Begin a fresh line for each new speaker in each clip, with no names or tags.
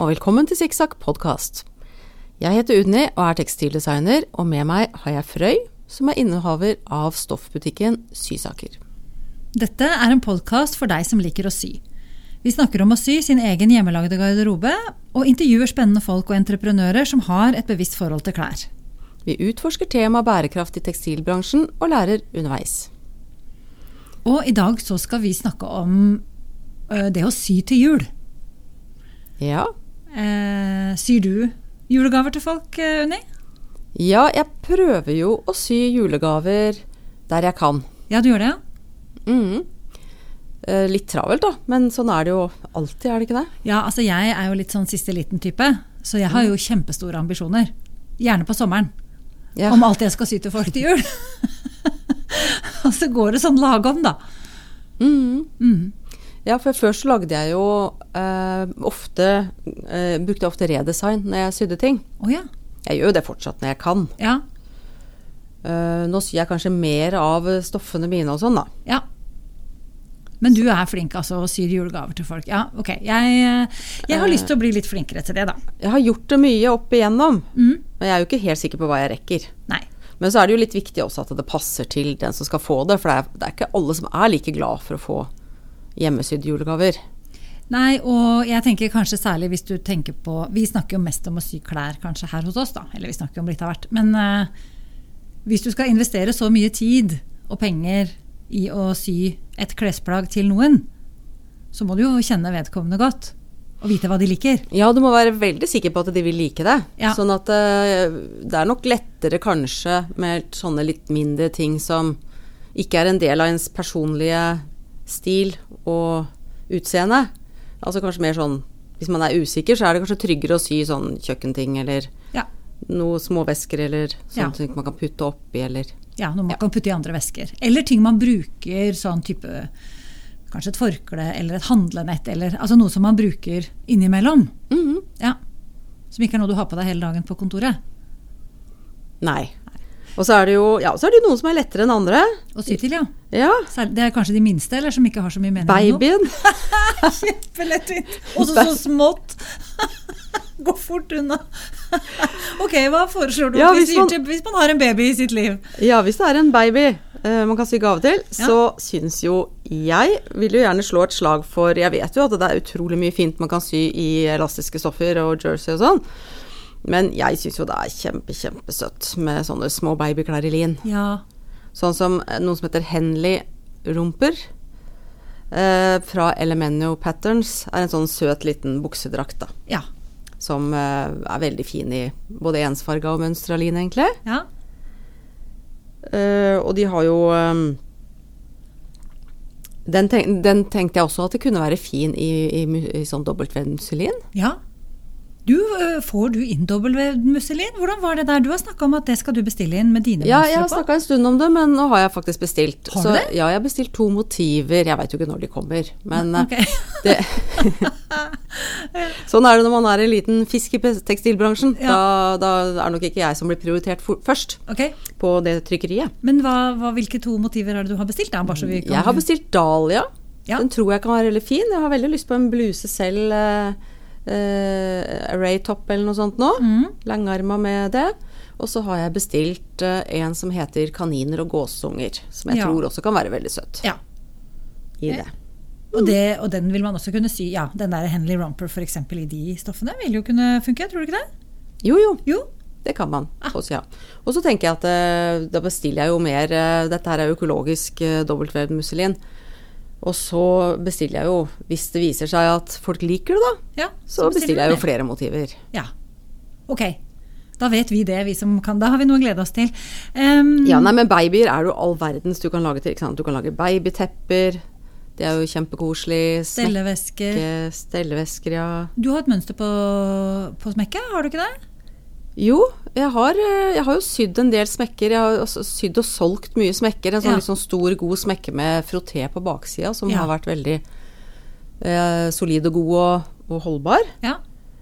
og velkommen til Sikksakk podcast. Jeg heter Unni og er tekstildesigner, og med meg har jeg Frøy, som er innehaver av stoffbutikken Sysaker.
Dette er en podcast for deg som liker å sy. Vi snakker om å sy sin egen hjemmelagde garderobe, og intervjuer spennende folk og entreprenører som har et bevisst forhold til klær.
Vi utforsker tema bærekraft i tekstilbransjen og lærer underveis.
Og i dag så skal vi snakke om det å sy til jul.
Ja.
Syr du julegaver til folk, Unni?
Ja, jeg prøver jo å sy julegaver der jeg kan.
Ja, du gjør det, ja?
Litt travelt da, men sånn er det jo alltid, er det ikke det?
Ja, altså jeg er jo litt sånn siste liten type, så jeg har jo kjempestore ambisjoner. Gjerne på sommeren.
Ja.
Om alt jeg skal sy til folk til jul. Og så går det sånn lagom da.
Ja, for før så lagde jeg jo brukte jeg ofte redesign når jeg sydde ting.
Åja.
Jeg gjør jo det fortsatt når jeg kan.
Ja.
Nå syr jeg kanskje mer av stoffene mine og sånn da.
Ja. Men du er flink altså å sy julegaver til folk. Ja, ok. Jeg har lyst til å bli litt flinkere til det da.
Jeg har gjort det mye opp igjennom, men jeg er jo ikke helt sikker på hva jeg rekker.
Nei.
Men så er det jo litt viktig også at det passer til den som skal få det, for det er ikke alle som er like glad for å få hjemmesydd julegaver.
Nei, og jeg tenker kanskje særlig hvis du tenker på, vi snakker jo mest om å sy klær kanskje her hos oss da, eller vi snakker om litt av hvert, men hvis du skal investere så mye tid og penger i å sy et klesplagg til noen, så må du jo kjenne vedkommende godt og vite hva de liker. Ja,
du må være veldig sikker på at de vil like det.
Ja.
Sånn at det er nok lettere kanskje med sånne litt mindre ting som ikke er en del av ens personlige stil og utseende. Altså kanskje mer sånn, hvis man er usikker, så er det kanskje tryggere å sy sånn kjøkkenting eller noe små vesker eller sånne ting man kan putte oppi eller...
Ja, noe man kan putte i andre vesker. Eller ting man bruker, sånn type, kanskje et forkle eller et handlenett, eller altså noe som man bruker innimellom. Ja. Som ikke er noe du har på deg hele dagen på kontoret.
Nei. Og så er det jo, så er det jo noen som er lettere enn andre.
Å sy til, ja.
Ja.
Det er kanskje de minste, eller som ikke har så mye mening.
Babyen.
Kjempelettvint. Og så smått. Gå fort unna. Ok, hva foreslår du hvis man har en baby i sitt liv? Ja, hvis det er en baby man kan sy gave til, så synes jo jeg vil jo gjerne slå et slag for, jeg vet jo at det er utrolig mye fint man kan sy i elastiske stoffer og jersey og sånn, men jeg synes jo det er kjempesøtt med sånne små babyklær i lin. Ja. Sånn som noe som heter Henley Romper fra Elemenio Patterns, er en sånn søt liten buksedrakt da. Ja. Som er veldig fin i både ensfarga og mønstralin egentlig. Ja. Og de har jo den tenkte jeg også at det kunne være fin i sånn dobbeltvevd musselin. Ja. Får du inn dobbeltvevd musselin? Hvordan var det der? Du har snakket om at det skal du bestille inn med dine mønstre på. Ja, jeg har snakket en stund om det, men nå har jeg faktisk bestilt. Har du det? Ja, jeg har bestilt 2 motiver. Jeg vet jo ikke når de kommer, men sånn er det når man er en liten fisk i tekstilbransjen. Ja. Da er nok ikke jeg som blir prioritert først på det trykkeriet. Men hvilke 2 motiver er det du har bestilt? Jeg har bestilt Dahlia. Ja. Den tror jeg kan være veldig fin. Jeg har veldig lyst på en bluse selv, array top eller noe sånt nå, langarma med det, og så har jeg bestilt en som heter kaniner og gåsunger, som jeg tror også kan være veldig søtt i det. Og den vil man også kunne sy, den der Henley Romper for eksempel i de stoffene vil jo kunne funke, tror du ikke det? Jo, det kan man også, og så tenker jeg at da bestiller jeg jo mer, dette her er jo økologisk dobbeltvevd musselin, og så bestiller jeg jo, hvis det viser seg at folk liker det da, så bestiller jeg jo flere motiver. Ja, ok. Da vet vi det, vi som kan. Da har vi noe å glede oss til. Men babyer er jo all verdens du kan lage til, ikke sant? Du kan lage babytepper, det er jo kjempekoselig. Stellevesker, ja. Du har et mønster på smekket, har du ikke det? Jo, jeg har jo sydd en del smekker. Jeg har også sydd og solgt mye smekker. En sånn litt sånn stor, god smekke med frotté på baksida, som har vært veldig solid og god og holdbar. Ja.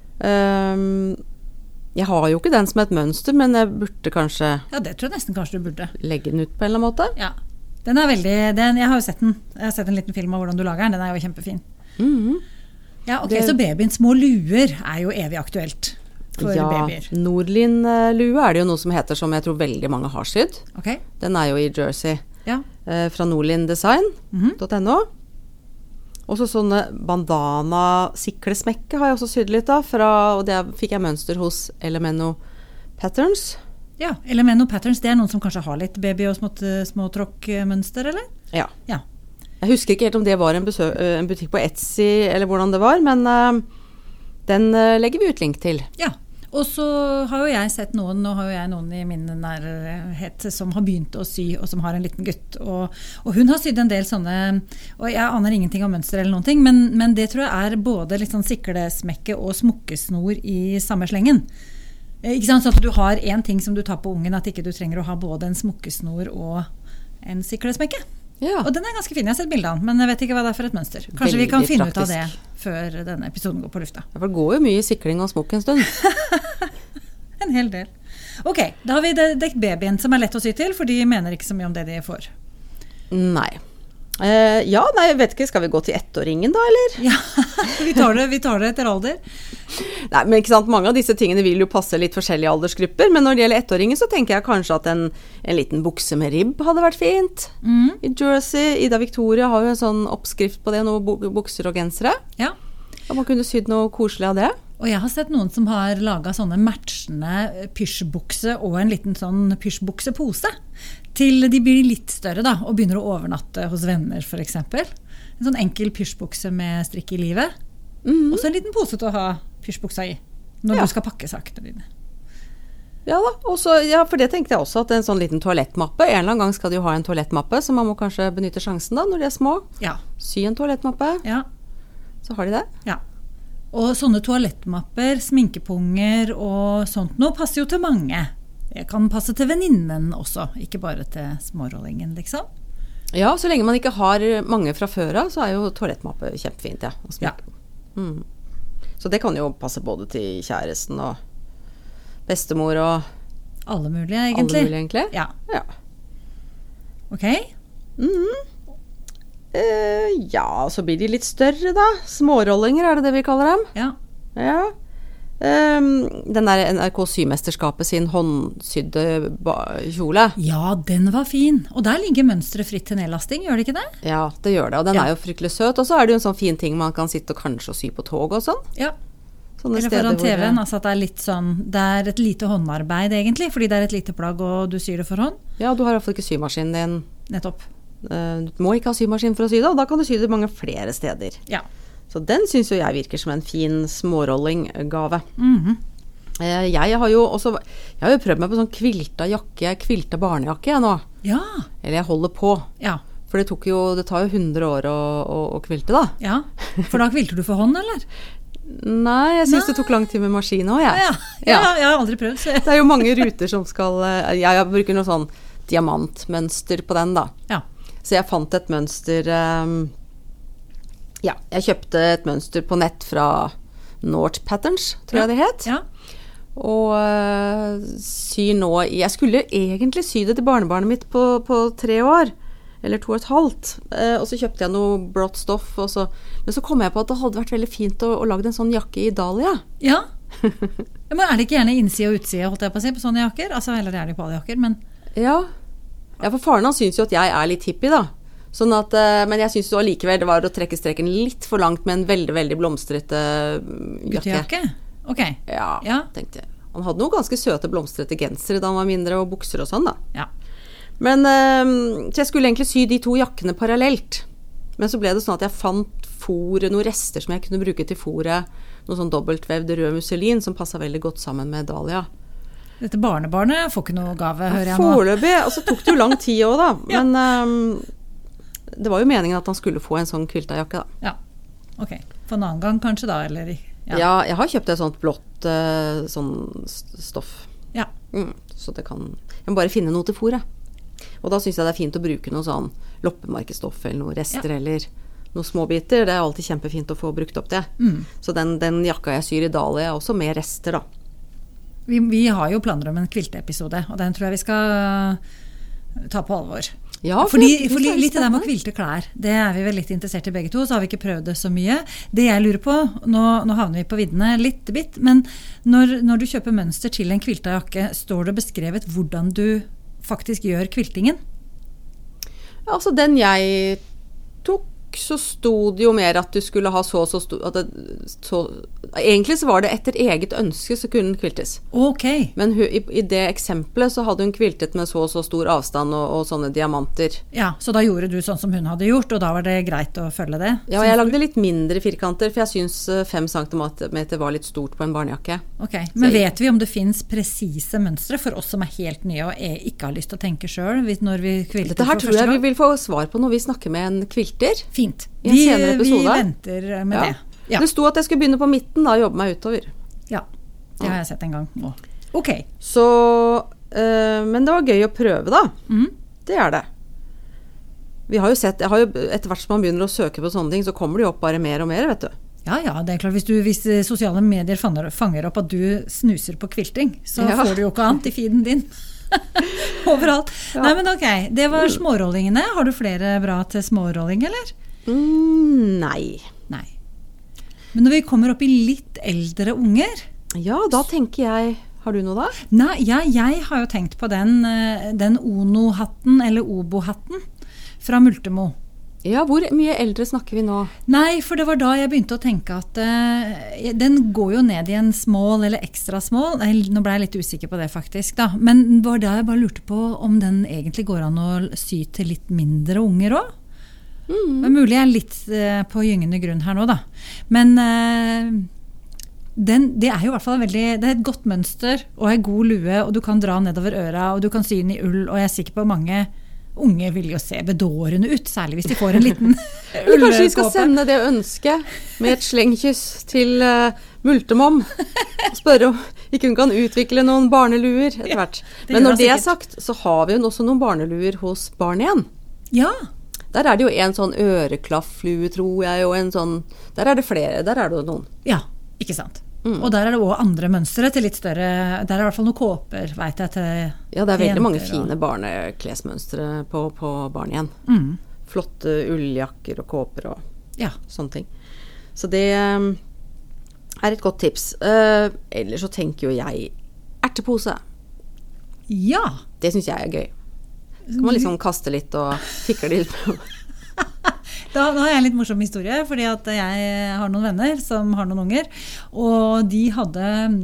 Jeg har jo ikke den som et mønster, men jeg burde kanskje... Ja, det tror jeg nesten kanskje du burde. Legge den ut på en eller annen måte. Ja, den er veldig... jeg har jo sett den. Jeg har sett en liten film av hvordan du lager den. Den er jo kjempefin. Ja, ok, så babyens små luer jo evig aktuelt for babyer.
Ja, Nordlin-lue det jo noe som heter, som jeg tror veldig mange har sydd.
Okay.
Den jo i Jersey, fra nordlindesign.no. Og så sånne bandana-siklesmekke har jeg også sydd litt av, og det fikk jeg mønster hos Elemento Patterns.
Ja, Elemento Patterns, det noen som kanskje har litt baby- og småtråkk-mønster, eller?
Ja. Jeg husker ikke helt om det var en butikk på Etsy, eller hvordan det var, men den legger vi ut link til. Ja, og så har jo jeg sett noen, nå har jo jeg noen i min nærhet som har begynt å sy, og som har en liten gutt, og hun har sydd en del sånne, og jeg aner ingenting om mønster eller noen ting, men det tror jeg både litt sånn siklesmekke og smukkesnor i samme slengen. Ikke sant, så at du har en ting som du tar på ungen, at ikke du trenger å ha både en smukkesnor og en siklesmekke. Ja. Og den ganske fin, jeg har sett bildet av den, men jeg vet ikke hva det for et mønster. Kanskje veldig vi kan finne praktisk ut av det før denne episoden går på lufta. Ja, for det går jo mye sikling og smokk en stund. En hel del. Ok, da har vi dekt babyen som lett å sy til, for de mener ikke så mye om det de får. Nei. Nei, jeg vet ikke, skal vi gå til ettåringen da, eller? Ja, vi tar det etter alder. Nei, men ikke sant, mange av disse tingene vil jo passe litt forskjellige aldersgrupper, men når det gjelder ettåringen så tenker jeg kanskje at en liten bukse med ribb hadde vært fint. I Jersey, Ida Victoria har jo en sånn oppskrift på det, noen bukser og gensere. Ja. Og man kunne sydd noe koselig av det. Og jeg har sett noen som har laget sånne matchende pysjbukse og en liten sånn pysjbuksepose til de blir litt større da, og begynner å overnatte hos venner for eksempel. En sånn enkel pysjbukse med strikk i livet. Og så en liten pose til å ha pysjbuksa i når du skal pakke sakene dine. Ja da, for det tenkte jeg også at en sånn liten toalettmappe, en eller annen gang skal de jo ha en toalettmappe, så man må kanskje benytte sjansen da når de små. Ja. Sy en toalettmappe. Ja. Så har de det. Ja. Og sånne toalettmapper, sminkepunger og sånt nå passer jo til mange. Det kan passe til venninnen også, ikke bare til smårollingen, liksom. Ja, så lenge man ikke har mange fra før av, så jo toalettmappe kjempefint, ja. Så det kan jo passe både til kjæresten og bestemor og alle mulige, egentlig. Ja. Ok. Ja, så blir de litt større da. Smårollinger det vi kaller dem. Ja. Den der NRK Symesterskapet sin håndsydde kjole. Ja, den var fin. Og der ligger mønstret fritt til nedlasting, gjør det ikke det? Ja, det gjør det, og den jo fryktelig søt. Og så det jo en sånn fin ting man kan sitte og kanskje sy på tog og sånn. Ja. Sånne eller foran TV-en, altså at det litt sånn, det et lite håndarbeid egentlig, fordi det et lite plagg og du syr det for hånd. Ja, du har i hvert fall ikke symaskinen din. Nettopp. Du må ikke ha symaskin for å sy det, og da kan du sy det mange flere steder. Ja. Så den synes jo jeg virker som en fin smårolling-gave. Jeg har jo prøvd meg på sånn kvilta barnejakke nå. Ja. Eller jeg holder på. Ja. For det tar jo 100 år å kvilte da. Ja, for da kvilter du for hånd, eller? Nei, jeg synes det tok lang tid med maskin også, jeg. Ja, jeg har aldri prøvd. Så. Det jo mange ruter som skal... Jeg bruker noe sånn diamantmønster på den da. Ja. Så jeg fant et mønster... jeg kjøpte et mønster på nett fra North Patterns, tror jeg det het. Ja. Og syr nå... Jeg skulle egentlig sy det til barnebarnet mitt på 3 år. Eller 2,5. Og så kjøpte jeg noe blått stoff. Men så kom jeg på at det hadde vært veldig fint å lage en sånn jakke i Dahlia. Ja. Men det ikke gjerne innside og utside, holdt jeg på å si, på sånne jakker? Altså, eller det det jo på alle jakker, men... Ja, for faren han synes jo at jeg litt hippie da. Sånn at, men jeg synes jo allikevel det var å trekke streken litt for langt med en veldig, veldig blomstrete jakke. Guttejakke? Ok. Ja, tenkte jeg. Han hadde noen ganske søte blomstrete gensere da han var mindre, og bukser og sånn da. Ja. Men så jeg skulle egentlig sy de 2 jakkene parallelt. Men så ble det sånn at jeg fant noen rester som jeg kunne bruke til fôret. Noe sånn dobbeltvevd rød musselin som passet veldig godt sammen med Dahlia. Dette barnebarnet får ikke noe gave, hører jeg nå. Foreløpig, og så tok det jo lang tid også da. Ja. Men det var jo meningen at han skulle få en sånn kviltajakke da. Ja, ok. For en annen gang kanskje da, eller? Ja, jeg har kjøpt et sånt blått sånn stoff. Ja. Så det kan... Jeg må bare finne noe til fôret. Og da synes jeg det fint å bruke noe sånn loppemarkestoff eller noe rester eller noen småbiter. Det alltid kjempefint å få brukt opp det. Så den jakka jeg syr i Dahlia også med rester da. Vi har jo planer om en kvilteepisode, og den tror jeg vi skal ta på alvor.
Ja,
fordi litt det der med å kvilte klær, det vi vel litt interessert i begge to, så har vi ikke prøvd det så mye. Det jeg lurer på, nå havner vi på viddene litt bitt, men når du kjøper mønster til en kvilta jakke, står det beskrevet hvordan du faktisk gjør kviltingen?
Ja, altså den jeg tok, så sto det jo mer at du skulle ha så stor, egentlig så var det etter eget ønske så kunne den kviltes.
Ok.
Men i det eksempelet så hadde hun kviltet med så stor avstand og sånne diamanter.
Ja, så da gjorde du sånn som hun hadde gjort, og da var det greit å følge det?
Ja, og jeg lagde litt mindre firkanter, for jeg synes 5 centimeter var litt stort på en barnejakke.
Ok, men vet vi om det finnes presise mønstre for oss som helt nye og ikke har lyst til å tenke selv når vi kvilter?
Dette her tror jeg vi vil få svar på når vi snakker med en kvilter.
Fint. Vi venter med det.
Ja. Det sto at jeg skulle begynne på midten, da jobbe meg utover.
Ja, det har jeg sett en gang. Ok.
Så, men det var gøy å prøve da. Det det. Vi har jo sett, etter hvert som man begynner å søke på sånne ting, så kommer det jo opp bare mer og mer, vet du.
Ja, det klart. Hvis sosiale medier fanger opp at du snuser på kvilting, så får du jo ikke annet i feeden din. Overalt. Ja. Nei, men ok, det var smårollingene. Har du flere bra til smårolling, eller?
Nei.
Men når vi kommer opp i litt eldre unger...
Ja, da tenker jeg... Har du noe da?
Nei, jeg har jo tenkt på den Ono-hatten, eller Obo-hatten, fra Multemo.
Ja, hvor mye eldre snakker vi nå?
Nei, for det var da jeg begynte å tenke at den går jo ned i en small eller ekstra small. Nå ble jeg litt usikker på det faktisk da. Men det var da jeg bare lurte på om den egentlig går an å sy til litt mindre unger også. Det er mulig jeg er litt på gyngende grunn her nå da. Men det jo i hvert fall det et godt mønster og en god lue, og du kan dra nedover øra, og du kan sy den i ull, og jeg er sikker på mange unge vil jo se bedårende ut, særlig hvis de får en liten ullkåpe.
Kanskje vi skal sende det ønsket med et slengkyss til Multemom, og spørre om ikke hun kan utvikle noen barneluer etter hvert. Men når det sagt, så har vi jo også noen barneluer hos barn igjen.
Ja.
Der det jo en sånn øreklafflue, tror jeg, og en sånn... Der det flere, der det noen.
Ja, ikke sant. Og der det også andre mønstre til litt større... Der I hvert fall noen kåper, vet jeg, til
ja, det veldig mange fine barneklesmønstre på barn igjen. Flotte ulljakker og kåper og sånne ting. Så det et godt tips. Ellers så tenker jo jeg ertepose.
Ja.
Det synes jeg gøy. Så kan man liksom kaste litt og fikle litt på.
Da har jeg en litt morsom historie, fordi at jeg har noen venner som har noen unger, og de hadde,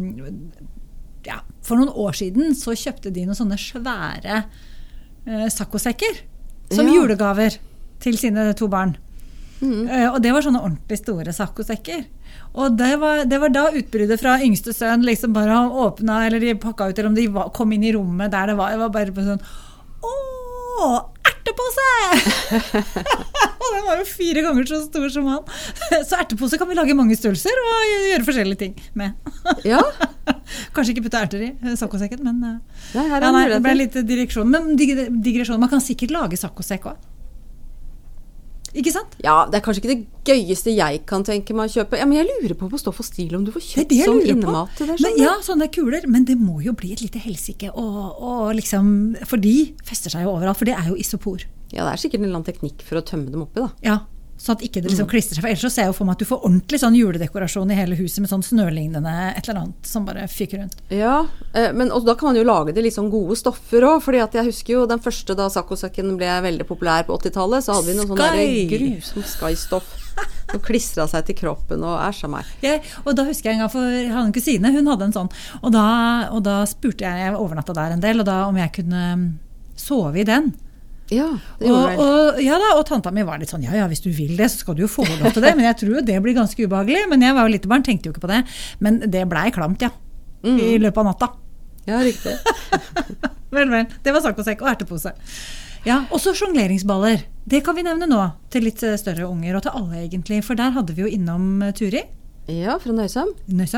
for noen år siden så kjøpte de noen sånne svære saccosekker som julegaver til sine 2 barn. Og det var sånne ordentlig store saccosekker. Og det var da utbruddet fra yngste sønn liksom bare åpnet, eller de pakket ut, eller om de kom inn I rommet der det var bare på sånn ertepose! Og den var jo 4 ganger så stor som han. Så ertepose kan vi lage mange størrelser og gjøre forskjellige ting med.
Ja.
Kanskje ikke putte erter I saccosekken, men
det
ble litt digresjon. Men digresjon, man kan sikkert lage saccosekk også. Ikke sant?
Ja, det kanskje ikke det gøyeste jeg kan tenke meg å kjøpe. Ja, men jeg lurer på Stoff og Stil om du får kjøpt sånn innemat til det.
Men, ja, sånne kuler, men det må jo bli et lite helsike, og liksom, for de fester seg jo overalt, for det jo isopor.
Ja, det sikkert en eller annen teknikk for å tømme dem oppi da.
Ja, så at ikke det liksom klistrer seg, for ellers så ser jeg jo for meg at du får ordentlig sånn juledekorasjon I hele huset med sånn snølignende et eller annet som bare fyker rundt.
Ja, men også da kan man jo lage det litt sånn gode stoffer også, fordi at jeg husker jo den første da saccosekken ble veldig populær på 80-tallet, så hadde vi noen sånn der grusom Sky-stoff som klistret seg til kroppen og av meg.
Ja, og da husker jeg en gang, for jeg hadde en kusine, hun hadde en sånn, og da spurte jeg overnatta der en del, og da om jeg kunne sove I den.
Ja, det gjorde
vel. Og tanta mi var litt sånn, ja, hvis du vil det, så skal du jo få lov til det, men jeg tror det blir ganske ubehagelig, men jeg var jo litt barn, tenkte jo ikke på det, men det ble klamt, I løpet av natta.
Ja, riktig.
Vel, det var saccosekk og ertepose. Ja, også jongleringsballer, det kan vi nevne nå, til litt større unger, og til alle egentlig, for der hadde vi jo innom Turi.
Ja, fra Nøysøm.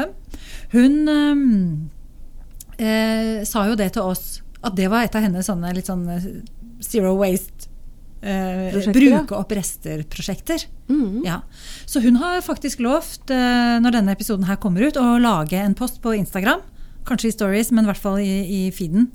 Hun sa jo det til oss, at det var et av hennes sånne litt sånn zero waste bruke opp rester-prosjekter. Ja. Så hun har faktisk lovt, når denne episoden her kommer ut, å lage en post på Instagram, kanskje I stories, men I hvert fall I feeden,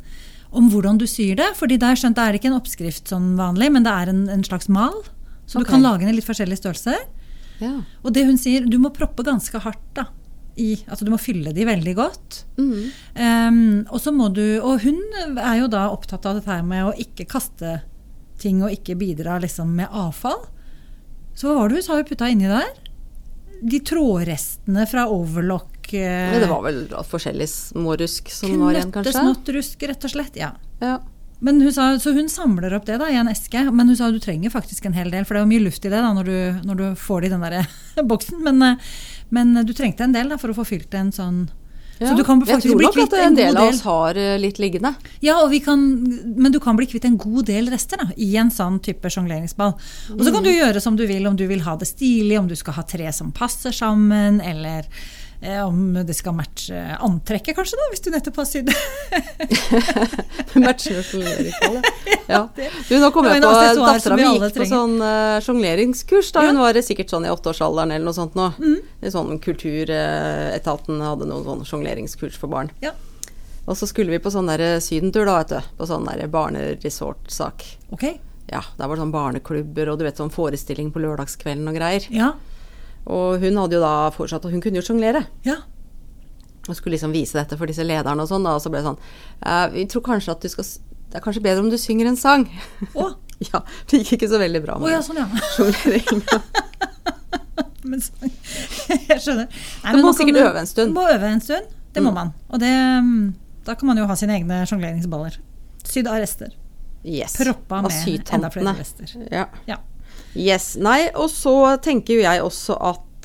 om hvordan du syr det, fordi der skjønt det ikke en oppskrift sånn vanlig, men det en slags mal, så du kan lage den i litt forskjellige størrelser. Ja. Og det hun sier, du må proppe ganske hardt da, altså du må fylle de veldig godt. Og så må du, og hun jo da opptatt av dette her med å ikke kaste ting og ikke bidra liksom med avfall. Så hva var det hun sa hun putta inni der? De trådrestene fra overlock.
Det var vel forskjellig smårusk som var igjen, kanskje?
Knøttesmåttrusk, rett og slett, ja. Men hun sa, så hun samler opp det da i en eske, men hun sa du trenger faktisk en hel del, for det jo mye luft i det da, når du får det i den der boksen, men du trengte en del da, for å få fylt en sånn. Så du kan faktisk bli kvitt en del
av oss har litt liggende.
Ja, men du kan bli kvitt en god del rester da, i en sånn type jongleringsball. Og så kan du gjøre som du vil, om du vil ha det stilig, om du skal ha 3 som passer sammen, eller om det skal matche antrekket kanskje da, hvis du nettopp har sydd.
Matchende jongleringsball, ja. Du, nå kom jeg på datteren min gikk på sånn jongleringskurs da hun var sikkert sånn i 8-årsalderen eller noe sånt nå. I sånn kulturetaten hadde noen sånn jongleringskurs for barn. Ja. Og så skulle vi på sånn der sydentur da, vet du, på sånn der barneresort-sak.
Ok.
Ja, der var det sånn barneklubber og du vet sånn forestilling på lørdagskvelden og greier.
Ja.
Og hun hadde jo da fortsatt, og hun kunne jo jonglere.
Ja.
Og skulle liksom vise dette for disse lederne og sånn, da, og så ble det sånn, vi tror kanskje at det kanskje bedre om du synger en sang.
Åh?
Ja, det gikk ikke så veldig bra med
sånn, ja.
jonglering.
Men så, jeg skjønner. Nei,
du må sikkert øve en stund.
Du må øve en stund, det må man. Og det, da kan man jo ha sine egne jongleringsballer. Sydd av rester.
Yes,
proppa med enda flere rester.
Ja. Ja. Yes, nei, og så tenker jo jeg også at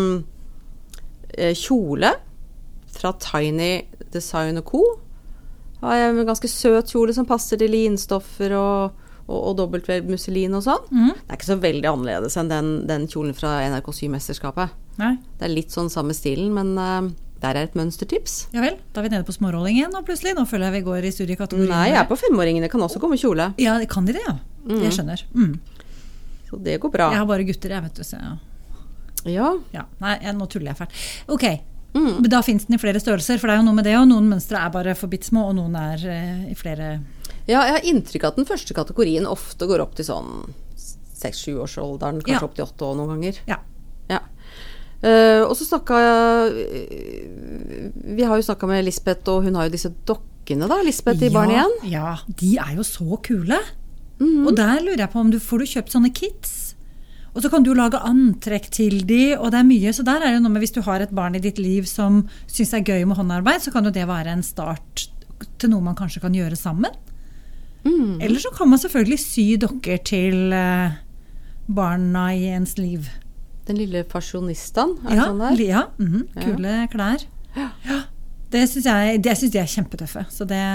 kjole fra Tiny Design & Co. Har jeg en ganske søt kjole som passer til linstoffer og dobbeltmusselin og sånn. Det ikke så veldig annerledes enn den kjolen fra NRK Symesterskapet.
Nei.
Det litt sånn samme stilen, men der et mønstertips.
Ja vel, da vi nede på smårolling igjen, og plutselig, nå føler jeg vi går i studiekategorien.
Nei, jeg på 5-åringene, kan også komme kjole.
Ja, kan de det, ja. Jeg skjønner.
Så det går bra.
Jeg har bare gutter, jeg vet du. Så
ja.
Nei, nå tuller jeg fælt. Ok, men da finnes den i flere størrelser, for det jo noe med det, og noen mønstre bare for bittsmå, og noen i flere...
Ja, jeg har inntrykk at den første kategorien ofte går opp til sånn 6-7 års alderen, kanskje opp til 8 år noen ganger.
Ja.
Og så snakket vi har jo snakket med Lisbeth, og hun har jo disse dokkene da, Lisbeth i Barn igjen.
Ja, de jo så kule. Og der lurer jeg på om får du kjøpt sånne kits, og så kan du lage antrekk til de, og det mye, så der det noe med hvis du har et barn i ditt liv som synes det gøy med håndarbeid, så kan jo det være en start til noe man kanskje kan gjøre sammen. Eller så kan man selvfølgelig sy dokker til barna i ens liv.
Den lille fasjonisten, det sånn der?
Ja, kule klær. Ja. Det synes jeg kjempetøffe, så det...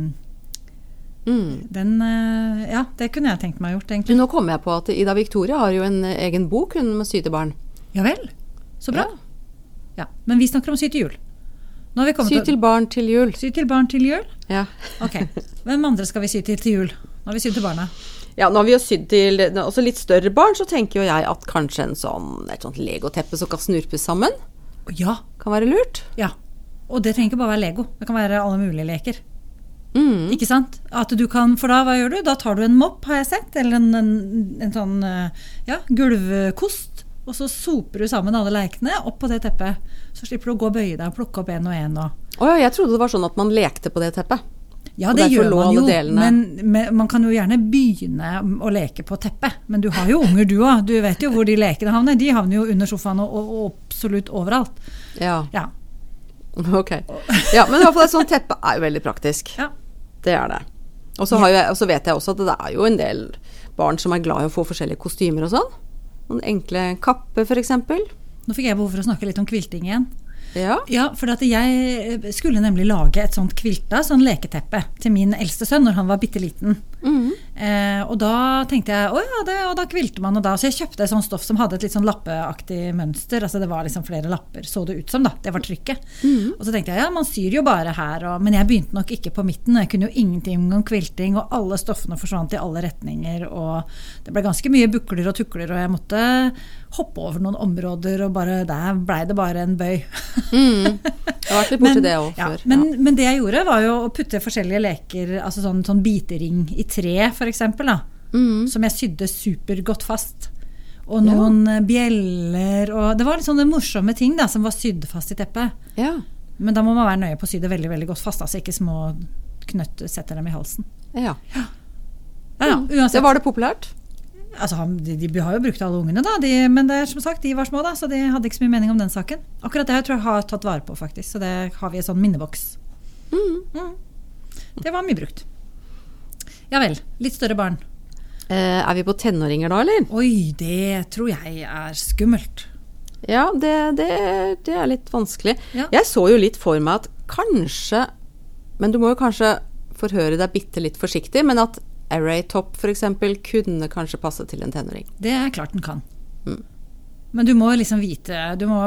det kunne jeg tenkt meg gjort egentlig.
Nå kommer jeg på at Ida Victoria har jo en egen bok hun med sy til barn.
Ja vel, så bra. Ja. Men vi snakker om sy til jul.
Sy til barn til jul.
Sy til barn til jul?
Ja.
Ok, hvem andre skal vi sy til jul? Nå har vi sydd til barna.
Ja, nå har vi jo sydd til også litt større barn, så tenker jo jeg at kanskje et sånt Lego-teppe som kan snurpes sammen.
Ja.
Kan være lurt.
Ja, og det trenger ikke bare være Lego. Det kan være alle mulige leker. Ikke sant? At du kan, for da, hva gjør du? Da tar du en mopp, har jeg sett, eller en sånn, gulvkost, og så soper du sammen alle lekene opp på det teppet. Så slipper du å gå og bøye deg og plukke opp en og en.
Jeg trodde det var sånn at man lekte på det teppet.
Ja, det gjør man jo, men man kan jo gjerne begynne å leke på teppet. Men du har jo unger du også, du vet jo hvor de lekene havner. De havner jo under sofaen og absolutt overalt.
Ja. Ok. Ja, men i hvert fall et sånt teppe jo veldig praktisk.
Ja.
Det det. Og så vet jeg også at det jo en del barn som glad i å få forskjellige kostymer og sånn. Noen enkle kapper for eksempel.
Nå fikk jeg behov for å snakke litt om kvilting igjen.
Ja,
for at jeg skulle nemlig lage et sånt kvilta, sånn leketeppe til min eldste sønn når han var bitteliten. Og da tenkte jeg, da kvilte man, så jeg kjøpte et sånt stoff som hadde et litt sånn lappeaktig mønster, altså det var liksom flere lapper, så det ut som da, det var trykket. Og så tenkte jeg, man syr jo bare her, men jeg begynte nok ikke på midten, jeg kunne jo ingenting om kvilting, og alle stoffene forsvant i alle retninger, og det ble ganske mye bukler og tukler, og jeg måtte hoppe over noen områder, og der ble det bare en bøy.
Jeg har vært litt borti det også før.
Men det jeg gjorde var jo å putte forskjellige leker, altså sånn bitering i tre for eksempel da, som jeg sydde supergodt fast. Og noen bjeller, og det var litt sånne morsomme ting da, som var sydd fast i teppet.
Ja.
Men da må man være nøye på å sy det veldig, veldig godt fast, altså ikke små knøtt setter dem i halsen.
Ja.
Uansett.
Det var det populært?
Altså, de har jo brukt alle ungene da, men det er som sagt, de var små da, så de hadde ikke så mye mening om den saken. Akkurat det her tror jeg har tatt vare på faktisk, så det har vi i en sånn minneboks. Det var mye brukt. Ja vel, litt større barn.
Er vi på tenåringer da, eller?
Oi, det tror jeg er skummelt.
Ja, det er litt vanskelig.
Ja.
Jeg så jo litt for meg at kanskje, men du må jo kanskje forhøre deg bitte litt forsiktig, men at Array Top for eksempel kunne kanskje passe til en tenåring.
Det er klart den kan. Men du må liksom vite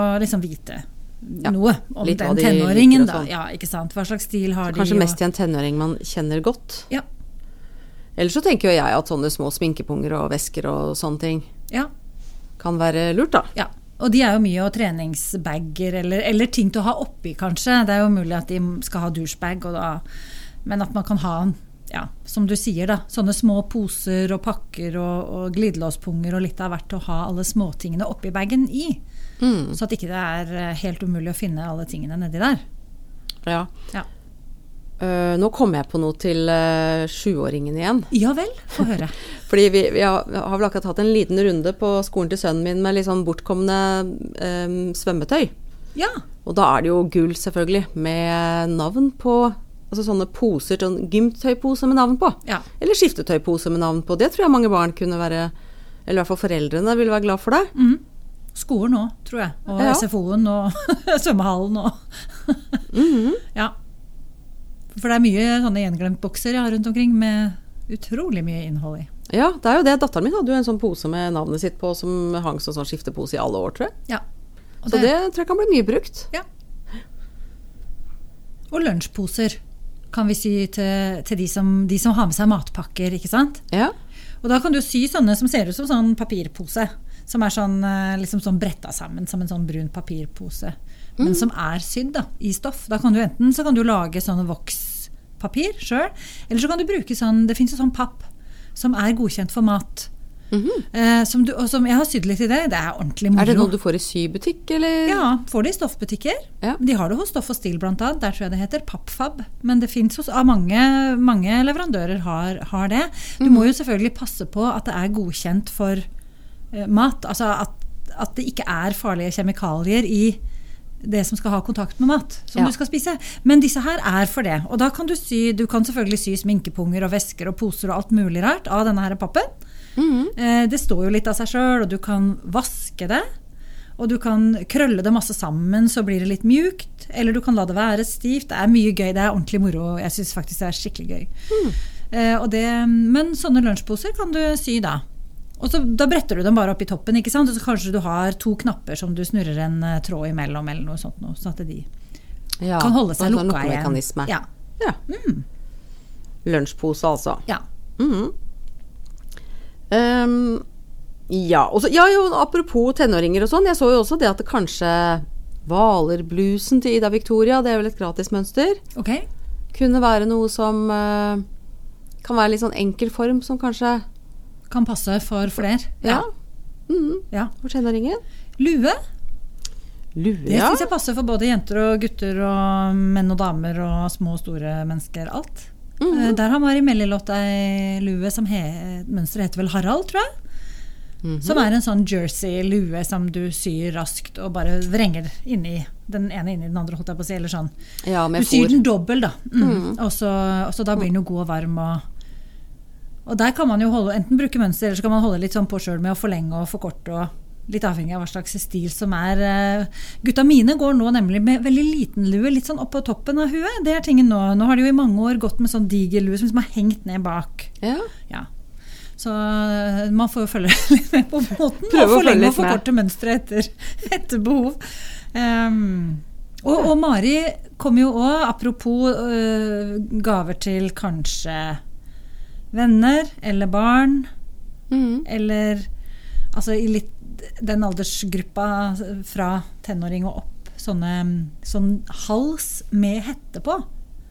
noe om
litt
den tenåringen da. Ja, ikke sant? Hva slags stil har de?
Kanskje mest i en tenåring man kjenner godt.
Ja.
Ellers så tenker jo jeg at sånne små sminkepunger og vesker og sånne ting kan være lurt da.
Ja, og de er jo mye og treningsbagger eller ting til å ha oppi kanskje. Det er jo mulig at de skal ha douchebag, men at man kan ha, som du sier da, sånne små poser og pakker og glidelåspunger og litt av hvert å ha alle småtingene oppi baggen i. Så at ikke det er helt umulig å finne alle tingene nedi der.
Ja. Nå kom jeg på noe til 7-åringen igjen.
Ja vel, få høre.
Fordi vi har vel akkurat hatt en liten runde på skolen til sønnen min med litt sånn bortkomne svømmetøy.
Ja.
Og da er det jo gull selvfølgelig, med navn på, altså sånne poser, sånn gymtøypose med navn på. Ja. Eller skiftetøypose med navn på. Det tror jeg mange barn kunne være, eller i hvert fall foreldrene ville være glad for det.
Skolen også, tror jeg. Og SFO-en og svømmehallen og Ja. For det er mye sånne gjenglemt bokser rundt omkring med utrolig mye innhold i.
Ja, det er jo det. Datteren min hadde jo en sånn pose med navnet sitt på som hang som sånn skiftepose i alle år, tror jeg.
Ja.
Så det tror jeg kan bli mye brukt.
Ja. Og lunsjposer kan vi sy til de som har med seg matpakker, ikke sant?
Ja.
Og da kan du sy sånne som ser ut som sånn papirpose, som er sånn, liksom sånn brettet sammen som en sånn brun papirpose. Men som er sydd da, i stoff. Da kan du enten så kan du lage sånne vokspapir selv, eller så kan du bruke sånn, det finnes jo sånn papp som er godkjent for mat. Som jeg har sydd litt i det er ordentlig moro.
Er det noe du får i sybutikk, eller?
Ja, får det i stoffbutikker. Ja. De har det hos Stoff og Stil blant annet, der tror jeg det heter Pappfab. Men det finnes hos mange leverandører har det. Du må jo selvfølgelig passe på at det er godkjent for mat, altså at det ikke er farlige kjemikalier i det som skal ha kontakt med mat som du skal spise. Men disse her er for det. Og da kan du kan selvfølgelig sy sminkepunger og vesker og poser og alt mulig rart av denne her pappen. Det står jo litt av seg selv, og du kan vaske det, og du kan krølle det masse sammen, så blir det litt mjukt, eller du kan la det være stivt. Det er mye gøy, det er ordentlig moro. Jeg synes faktisk det er skikkelig gøy. Men sånne lunsjposer kan du sy da. Og så, da bretter du dem bare opp i toppen, ikke sant? Og så kanskje du har 2 knapper som du snurrer en tråd imellom, eller noe sånt, så at de kan holde seg lukket igjen. Ja.
Lunsjpose altså.
Ja.
Apropos tenåringer og sånn, jeg så jo også det at det kanskje Hvalerblusen til Ida Victoria, det er vel et gratis mønster. Kunne være noe som kan være litt sånn enkel form, som kanskje
kan passe for flere.
Ja. For tenåringen.
Lue. Det synes jeg passer for både jenter og gutter og menn og damer og små og store mennesker, alt. Der har Mari Mellilott ei lue som mønstret heter vel Harald, tror jeg. Som er en sånn jersey-lue som du syr raskt og bare vrenger den ene inn i den andre, holdt jeg på å si, eller sånn.
Ja,
du syr den dobbelt da. Og så da blir den jo god og varm og der kan man jo enten bruke mønster, eller så kan man holde litt sånn på selv med å forlenge og forkorte, og litt avhengig av hva slags stil som er. Gutta mine går nå nemlig med veldig liten lue, litt sånn opp på toppen av huet. Det er tingen nå. Nå har de jo i mange år gått med sånn diger lue som har hengt ned bak. Ja. Så man får jo følge litt med på måten, og forlenge og forkorte mønstret etter behov. Og Mari kom jo også, apropos gaver til kanskje venner eller barn, eller altså i litt den aldersgruppa fra tenåring og opp, sånn hals med hette på.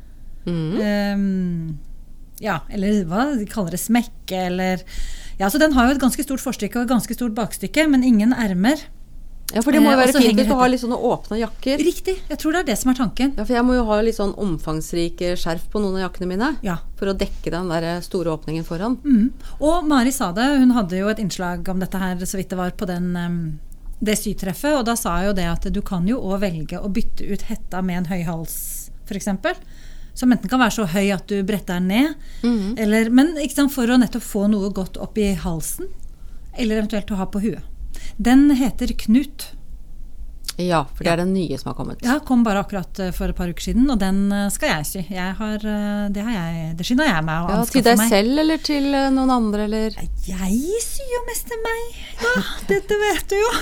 Ja, eller hva de kaller det, smekke, eller... Ja, så den har jo et ganske stort forstykke og et ganske stort bakstykke, men ingen ermer.
Ja, for det må jo være fint hvis du har litt sånne åpne jakker.
Riktig, jeg tror det er det som er tanken.
Ja, for jeg må jo ha litt sånn omfangsrike skjerf på noen av jakkene mine,
ja.
For å dekke den der store åpningen foran.
Og Mari sa det, hun hadde jo et innslag om dette her, så vidt det var på det sytreffet, og da sa jo det at du kan jo også velge å bytte ut hetta med en høy hals, for eksempel. Som enten kan være så høy at du bretter den ned, eller, men ikke sant, for å nettopp få noe godt opp i halsen, eller eventuelt å ha på huet. Den heter Knut.
Ja, for det er den nye som har kommet.
Ja, kom bare akkurat for et par uker siden, og den skal jeg sy. Det skynder jeg meg å anskaffe meg.
Til deg selv, eller til noen andre, eller?
Jeg syr jo mest til meg, da. Dette vet du jo.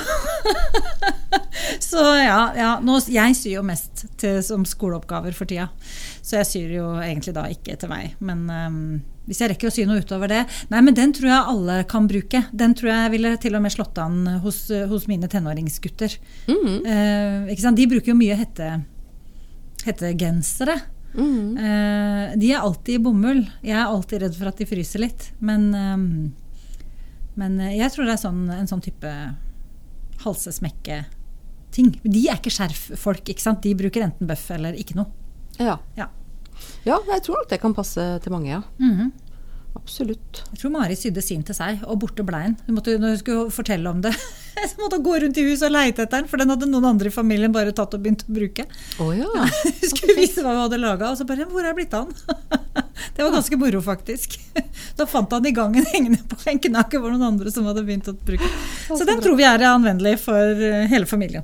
Så ja, jeg syr jo mest som skoleoppgaver for tida. Så jeg syr jo egentlig da ikke til meg, men... Hvis jeg rekker å sy noe utover det. Nei, men den tror jeg alle kan bruke. Den tror jeg ville til og med slått an hos mine tenåringsgutter. Ikke sant? De bruker jo mye hettegensere. De er alltid i bomull. Jeg er alltid redd for at de fryser litt. Men jeg tror det er en sånn type halsesmekke-ting. De er ikke skjerffolk, ikke sant? De bruker enten bøff eller ikke noe.
Ja, jeg tror nok det kan passe til mange, ja. Absolutt.
Jeg tror Mari sydde sin til seg, og borte ble den. Når hun skulle fortelle om det, så måtte hun gå rundt i huset og leite etter den, for den hadde noen andre i familien bare tatt og begynt å bruke.
Ja.
Hun skulle vise hva hun hadde laget, og så bare, hvor er blitt av den? Det var ganske moro, faktisk. Da fant han i gangen hengende på en knakke for noen andre som hadde begynt å bruke. Så den tror vi er anvendelig for hele familien.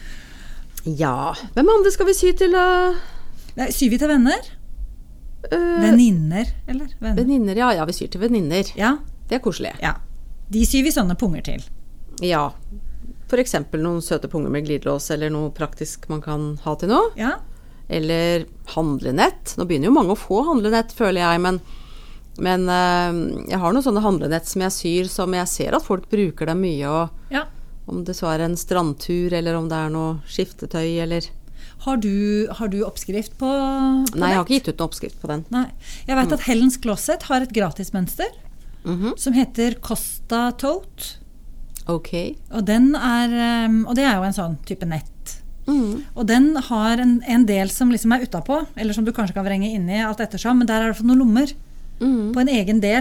Ja. Hvem andre skal vi sy til?
Syr vi til venner? Veninner, eller?
Veninner, ja, vi syr til veninner.
Ja.
Det er koselig.
Ja. De syr vi sånne punger til.
Ja. For eksempel noen søte punger med glidelås, eller noe praktisk man kan ha til noe.
Ja.
Eller handlenett. Nå begynner jo mange å få handlenett, føler jeg, men jeg har noen sånne handlenett som jeg syr, som jeg ser at folk bruker dem mye, og om det så er en strandtur, eller om det er noe skiftetøy, eller...
Har du oppskrift på
Nei, jeg har ikke gitt ut noen oppskrift på den.
Nei. Jeg vet at Helen's Closet har et gratismønster som heter Costa Tote.
Ok.
Og det er jo en sånn type nett. Og den har en del som liksom er utenpå, eller som du kanskje kan vrenge inn i alt ettersom, men der er det for noen lommer på en egen del.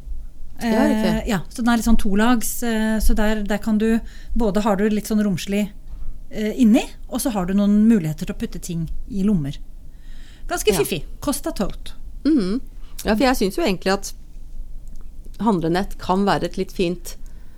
Ja, så den er litt sånn tolags, så der kan du, både har du litt sånn romslig inni, og så har du noen muligheter til å putte ting i lommer. Ganske fiffig. Costa Tote.
Ja, for jeg synes jo egentlig at handlenett kan være et litt fint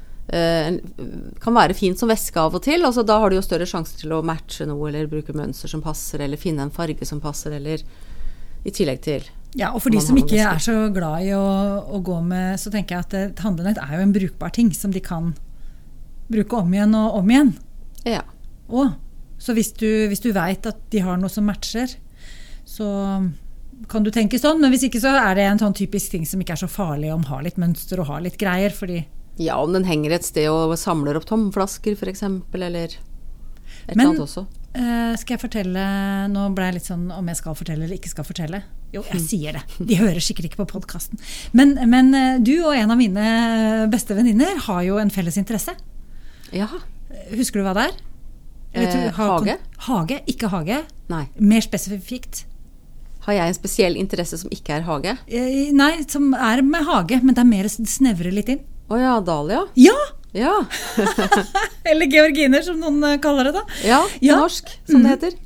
kan være fint som veske av og til, altså da har du jo større sjanse til å matche noe, eller bruke mønster som passer, eller finne en farge som passer, eller i tillegg til.
Ja, og for de som ikke er så glad i å gå med, så tenker jeg at et handlenett er jo en brukbar ting som de kan bruke om igjen og om igjen.
Ja.
Så hvis du vet at de har noe som matcher, så kan du tenke sånn, men hvis ikke så er det en sånn typisk ting som ikke er så farlig om ha litt mønster og ha litt greier, fordi... Ja,
om den henger et sted og samler opp tomflasker for eksempel, eller et eller annet også.
Skal jeg fortelle, nå ble jeg litt sånn om jeg skal fortelle eller ikke skal fortelle. Jo, jeg sier det. De hører sikkert ikke på podcasten. Men du og en av mine beste venninner har jo en felles interesse.
Ja.
Husker du hva det er?
Hage?
Hage, ikke hage.
Nei.
Mer spesifikt.
Har jeg en spesiell interesse som ikke er hage?
Nei, som er med hage, men det er mer snevre litt inn.
Åja, dahlia?
Ja! Eller georginer, som noen kaller det da.
Ja, norsk, som det heter.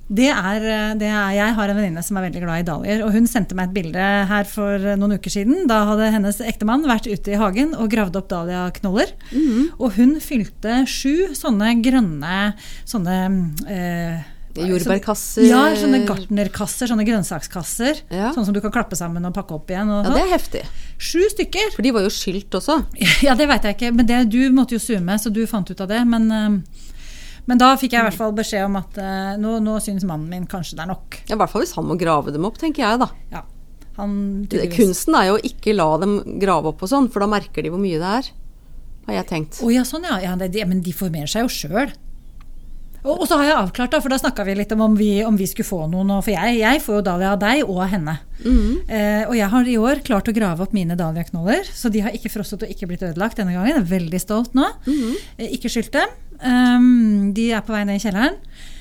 Jeg har en venninne som er veldig glad i dahlier, og hun sendte meg et bilde her for noen uker siden. Da hadde hennes ektemann vært ute i hagen og gravd opp dahlia-knoller. Og hun fylte 7 sånne grønne,
jordbærkasser.
Ja, sånne gartnerkasser, sånne grønnsakskasser.
Ja.
Sånn som du kan klappe sammen og pakke opp igjen. Og
ja, det er heftig.
7 stykker.
For de var jo skylt også.
Ja, det vet jeg ikke, men du måtte jo zoome, så du fant ut av det. Men da fikk jeg i hvert fall beskjed om at nå synes mannen min kanskje det er nok.
Ja, i hvert fall hvis han må grave dem opp, tenker jeg da.
Ja.
Kunsten er jo å ikke la dem grave opp og sånn, for da merker de hvor mye det er, har jeg tenkt.
Ja, sånn ja. Men de formerer seg jo selv. Og så har jeg avklart da, for da snakket vi litt om vi skulle få noen, for jeg får jo dahlia av deg og henne. Og jeg har i år klart å grave opp mine dahlia-knoller, så de har ikke frosset og ikke blitt ødelagt denne gangen. Jeg er veldig stolt nå. Ikke skylt dem. De er på vei ned i kjelleren.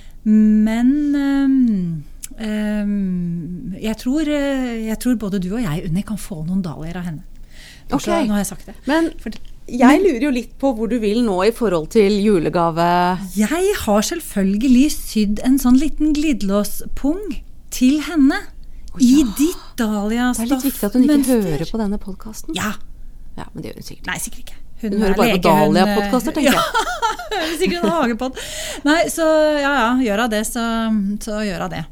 Men jeg tror både du og jeg, Unni, kan få noen dahlier av henne.
Ok,
nå har jeg sagt det.
Men jeg lurer jo litt på hvor du vil nå i forhold til julegave.
Jeg har selvfølgelig sydd en sånn liten glidelåspung til henne i ditt dahlia-stoffmønster.
Det er litt viktig at hun ikke hører på denne podcasten.
Ja,
men det gjør hun sikkert.
Nei, sikkert ikke.
Hun hører bare på dahlia-podcaster, tenker jeg.
Sikkert en hagepod. Nei, så gjør av det, så gjør av det.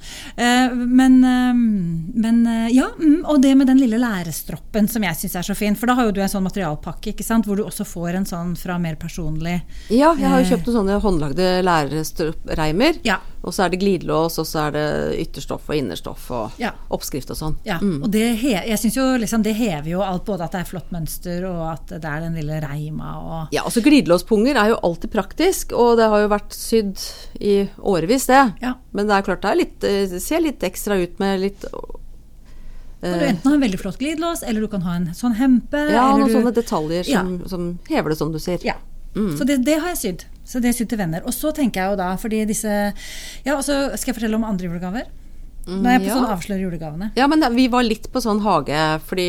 Og det med den lille lærestroppen som jeg synes er så fin, for da har jo du en sånn materialpakke, ikke sant, hvor du også får en sånn fra mer personlig. Ja,
jeg har jo kjøpt noen sånne håndlagde lærereimer, og så er det glidelås, og så er det ytterstoff og innerstoff og oppskrift og sånn.
Ja, og jeg synes jo liksom, det hever jo alt, både at det er flott mønster, og at det er den lille reima.
Ja, altså glidelåspunger er jo alltid praktisk, og det har jo vært sydd i årevis det. Ja. Men det er klart det ser litt ekstra ut med litt...
Kan du enten ha en veldig flott glidelås, eller du kan ha en sånn hempe.
Ja, noen sånne detaljer som hever det, som du sier.
Ja, så det har jeg sydd. Så det er sydd til venner. Og så tenker jeg jo da, fordi disse... Ja, og så skal jeg fortelle om andre julegaver. Nå er jeg på sånn avsløre julegavene.
Ja, men vi var litt på sånn hage, fordi...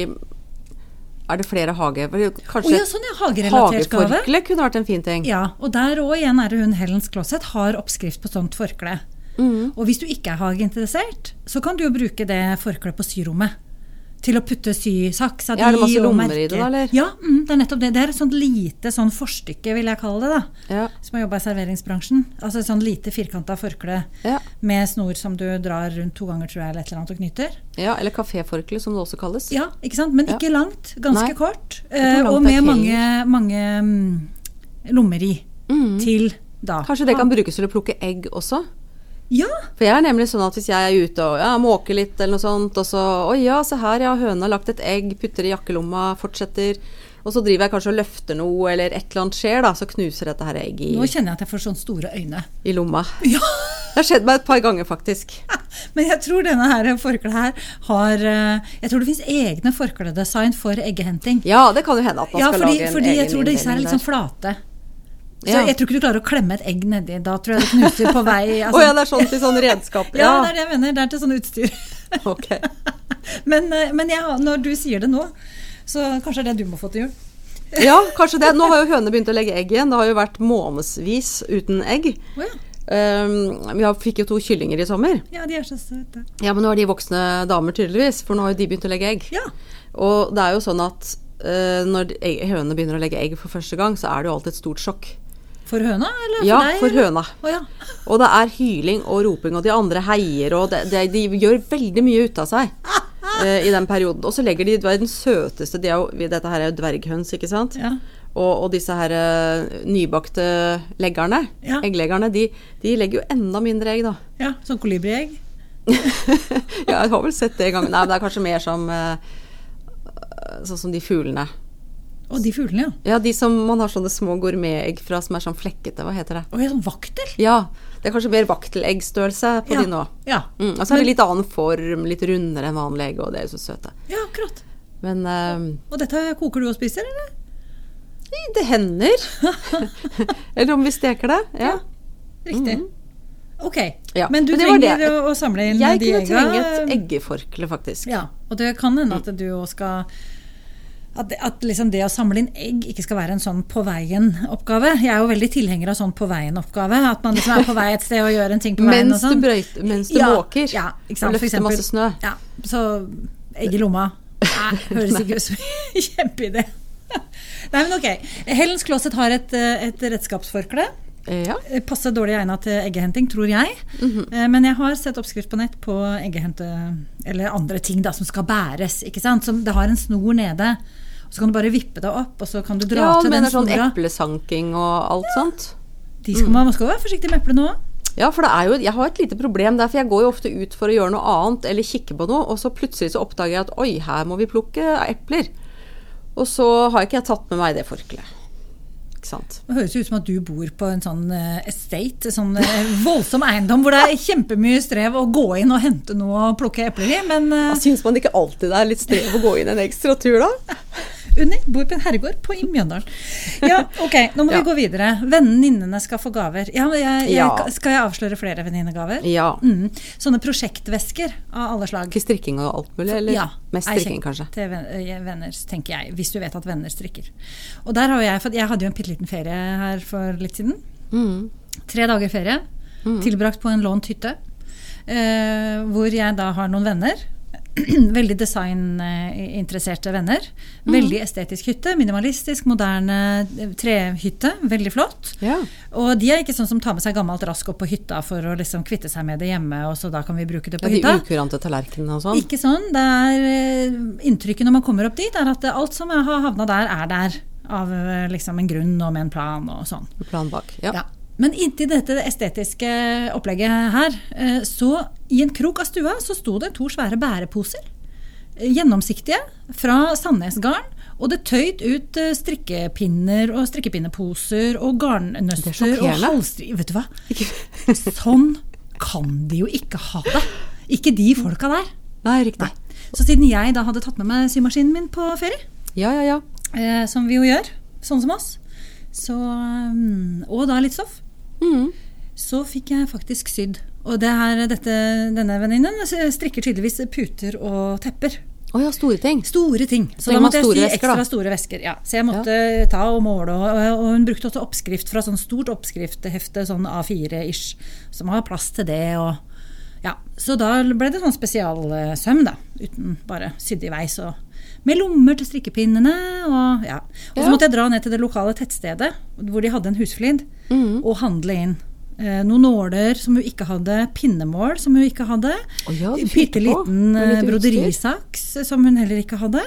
Er det flere hage? Kanskje
hagerelatert gave.
Hageforkle kunne vært en fin ting.
Ja, og der også igjen er det hun Helens Closet har oppskrift på sånt forkle. Og hvis du ikke er hageinteressert, så kan du jo bruke det forkle på syrommet til å putte sysaksa di og merke.
Er det masse lommer i det da, eller?
Ja, det er nettopp det. Det er et sånt lite sånn forstykke, vil jeg kalle det da, som har jobbet i serveringsbransjen. Altså et sånn lite firkantet forkle med snor som du drar rundt 2 ganger, tror jeg, eller et eller annet og knyter.
Ja, eller kaféforkle, som det også kalles.
Ja, ikke sant? Men ikke langt, ganske kort. Og med mange lommer i til da.
Kanskje det kan brukes til å plukke egg også?
Ja.
For jeg er nemlig sånn at hvis jeg er ute og måker litt eller noe sånt, og så, se her, høna har lagt et egg, putter i jakkelomma, fortsetter, og så driver jeg kanskje og løfter noe, eller et eller annet skjer da, så knuser dette her egg i...
Nå kjenner jeg at jeg får sånne store øyne.
I lomma.
Ja.
Det har skjedd meg et par ganger faktisk.
Men jeg tror denne her forkle her har... Jeg tror det finnes egne forkledesign for eggehenting.
Ja, det kan jo hende at man skal lage en egen
fordi jeg tror disse er litt sånn flate. Så jeg tror ikke du klarer å klemme et egg nedi. Da tror jeg det knuser på vei. Altså.
Det er sånn til sånne redskaper.
Ja, det er det jeg mener. Det er til sånn utstyr.
Ok.
Men når du sier det nå, så kanskje det du må få til jul.
Ja, kanskje det. Nå har jo hønene begynt å legge egg igjen. Det har jo vært månedsvis uten egg. Vi fikk jo 2 kyllinger i sommer.
Ja, de er så søte.
Ja, men nå er de voksne damer tydeligvis, for nå har jo de begynt å legge egg.
Ja.
Og det er jo sånn at når hønene begynner å legge egg for første gang, så er det jo alltid et stort sjokk.
For høna, eller for deg?
Ja, for høna.
Ja.
Og det er hyling og roping, og de andre heier, og de gjør veldig mye ut av seg i den perioden. Og så legger de den søteste, dette her er jo dverghøns, ikke sant? Ja. Og disse her nybakte leggerne, eggleggerne, de legger jo enda mindre egg da.
Ja, sånn kolibriegg.
Ja, jeg har vel sett det en gang. Nei, men det er kanskje mer som... sånn som de fuglene.
Og de fuglene, ja.
Ja, de som man har sånne små gourmetegg fra, som er sånn flekkete, hva heter det?
Sånn vaktel?
Ja, det er kanskje mer vakteleggstørrelse på de nå.
Ja.
Og så er det litt annen form, litt rundere enn vanlig egg, og det er jo så søte.
Ja, akkurat.
Men,
og dette koker du og spiser, eller?
Det hender. Eller om vi steker det, ja.
Riktig. Ok, men du trenger å samle inn de egga.
Jeg kunne trenge et eggeforkle, faktisk.
Ja, og det kan hende at du også skal... At liksom det å samle inn egg ikke skal være en sånn på veien-oppgave. Jeg er jo veldig tilhenger av sånn på veien-oppgave. At man liksom er på vei et sted og gjør en ting på veien og sånn.
Mens du måker
og
løfter masse snø.
Ja, så egg i lomma. Høres ikke ut som en kjempeidé. Nei, men ok. Helens Closet har et redskapsforkle.
Ja.
Passer dårlig egnet til eggehenting, tror jeg. Men jeg har sett oppskrift på nett på eggehente, eller andre ting da, som skal bæres, ikke sant? Som det har en snor nede, og så kan du bare vippe det opp, og så kan du dra til den snora.
Sånn eplesanking og alt sånt.
Man skal være forsiktig med eplene også.
Ja, for jeg har et lite problem der, for jeg går jo ofte ut for å gjøre noe annet, eller kikke på noe, og så plutselig så oppdager jeg at, her må vi plukke epler. Og så har ikke jeg tatt med meg det forkleet.
ikke sant.
Det høres ut som at du bor på en sånn estate, sånn voldsom eiendom, hvor det kjempemye strev å gå inn og hente noe og plukke epler i, men...
Synes man ikke alltid det litt strev å gå inn en ekstra tur da?
Unni, bor på en herregård på Mjøndalen. Ja, ok, nå må vi gå videre. Venninnene skal få gaver. Skal jeg avsløre flere venninnegaver?
Ja.
Sånne prosjektvesker av alle slag.
Ikke strikking og alt mulig, eller?
Ja.
Mest strikking kanskje.
Til venner, tenker jeg, hvis du vet at venner strikker. Og der har jeg hadde jo en pitteliten ferie her for litt siden. 3 dager ferie, tilbrakt på en lånt hytte, hvor jeg da har noen venner, veldig designinteresserte venner, veldig estetisk hytte, minimalistisk, moderne trehytte, veldig flott. Ja. Og de ikke sånn som tar med seg gammelt rask opp på hytta for å liksom kvitte seg med det hjemme, og så da kan vi bruke det på hytta.
De ukurante tallerkenene og sånn?
Ikke sånn, inntrykket når man kommer opp dit at alt som har havnet der av liksom en grunn og med en plan og sånn.
Plan bak, ja.
Men inntil dette estetiske opplegget her, så i en krok av stua så sto det 2 svære bæreposer, gjennomsiktige, fra Sandnesgarn, og det tøyd ut strikkepinner og strikkepinneposer og garnnøster og halsstrik. Vet du hva? Sånn kan de jo ikke ha det. Ikke de folka der.
Nei, riktig.
Så siden jeg da hadde tatt med meg symaskinen min på ferie, som vi jo gjør, sånn som oss, så, og da litt stoff, så fikk jeg faktisk sydd. Og denne venninnen strikker tydeligvis puter og tepper.
Ja, store ting.
Store ting. Så da måtte jeg sy ekstra store vesker. Ja. Så jeg måtte ta og måle, og hun brukte også oppskrift fra sånn stort oppskrifthefte, sånn A4-ish, som har plass til det. Så da ble det sånn spesialsøm da, uten bare sydd i veis og med lommer til strikkepinnene, og så måtte jeg dra ned til det lokale tettstedet, hvor de hadde en husflid, og handle inn noen nåler som hun ikke hadde, pinnemål som hun ikke hadde, pitteliten broderisaks som hun heller ikke hadde,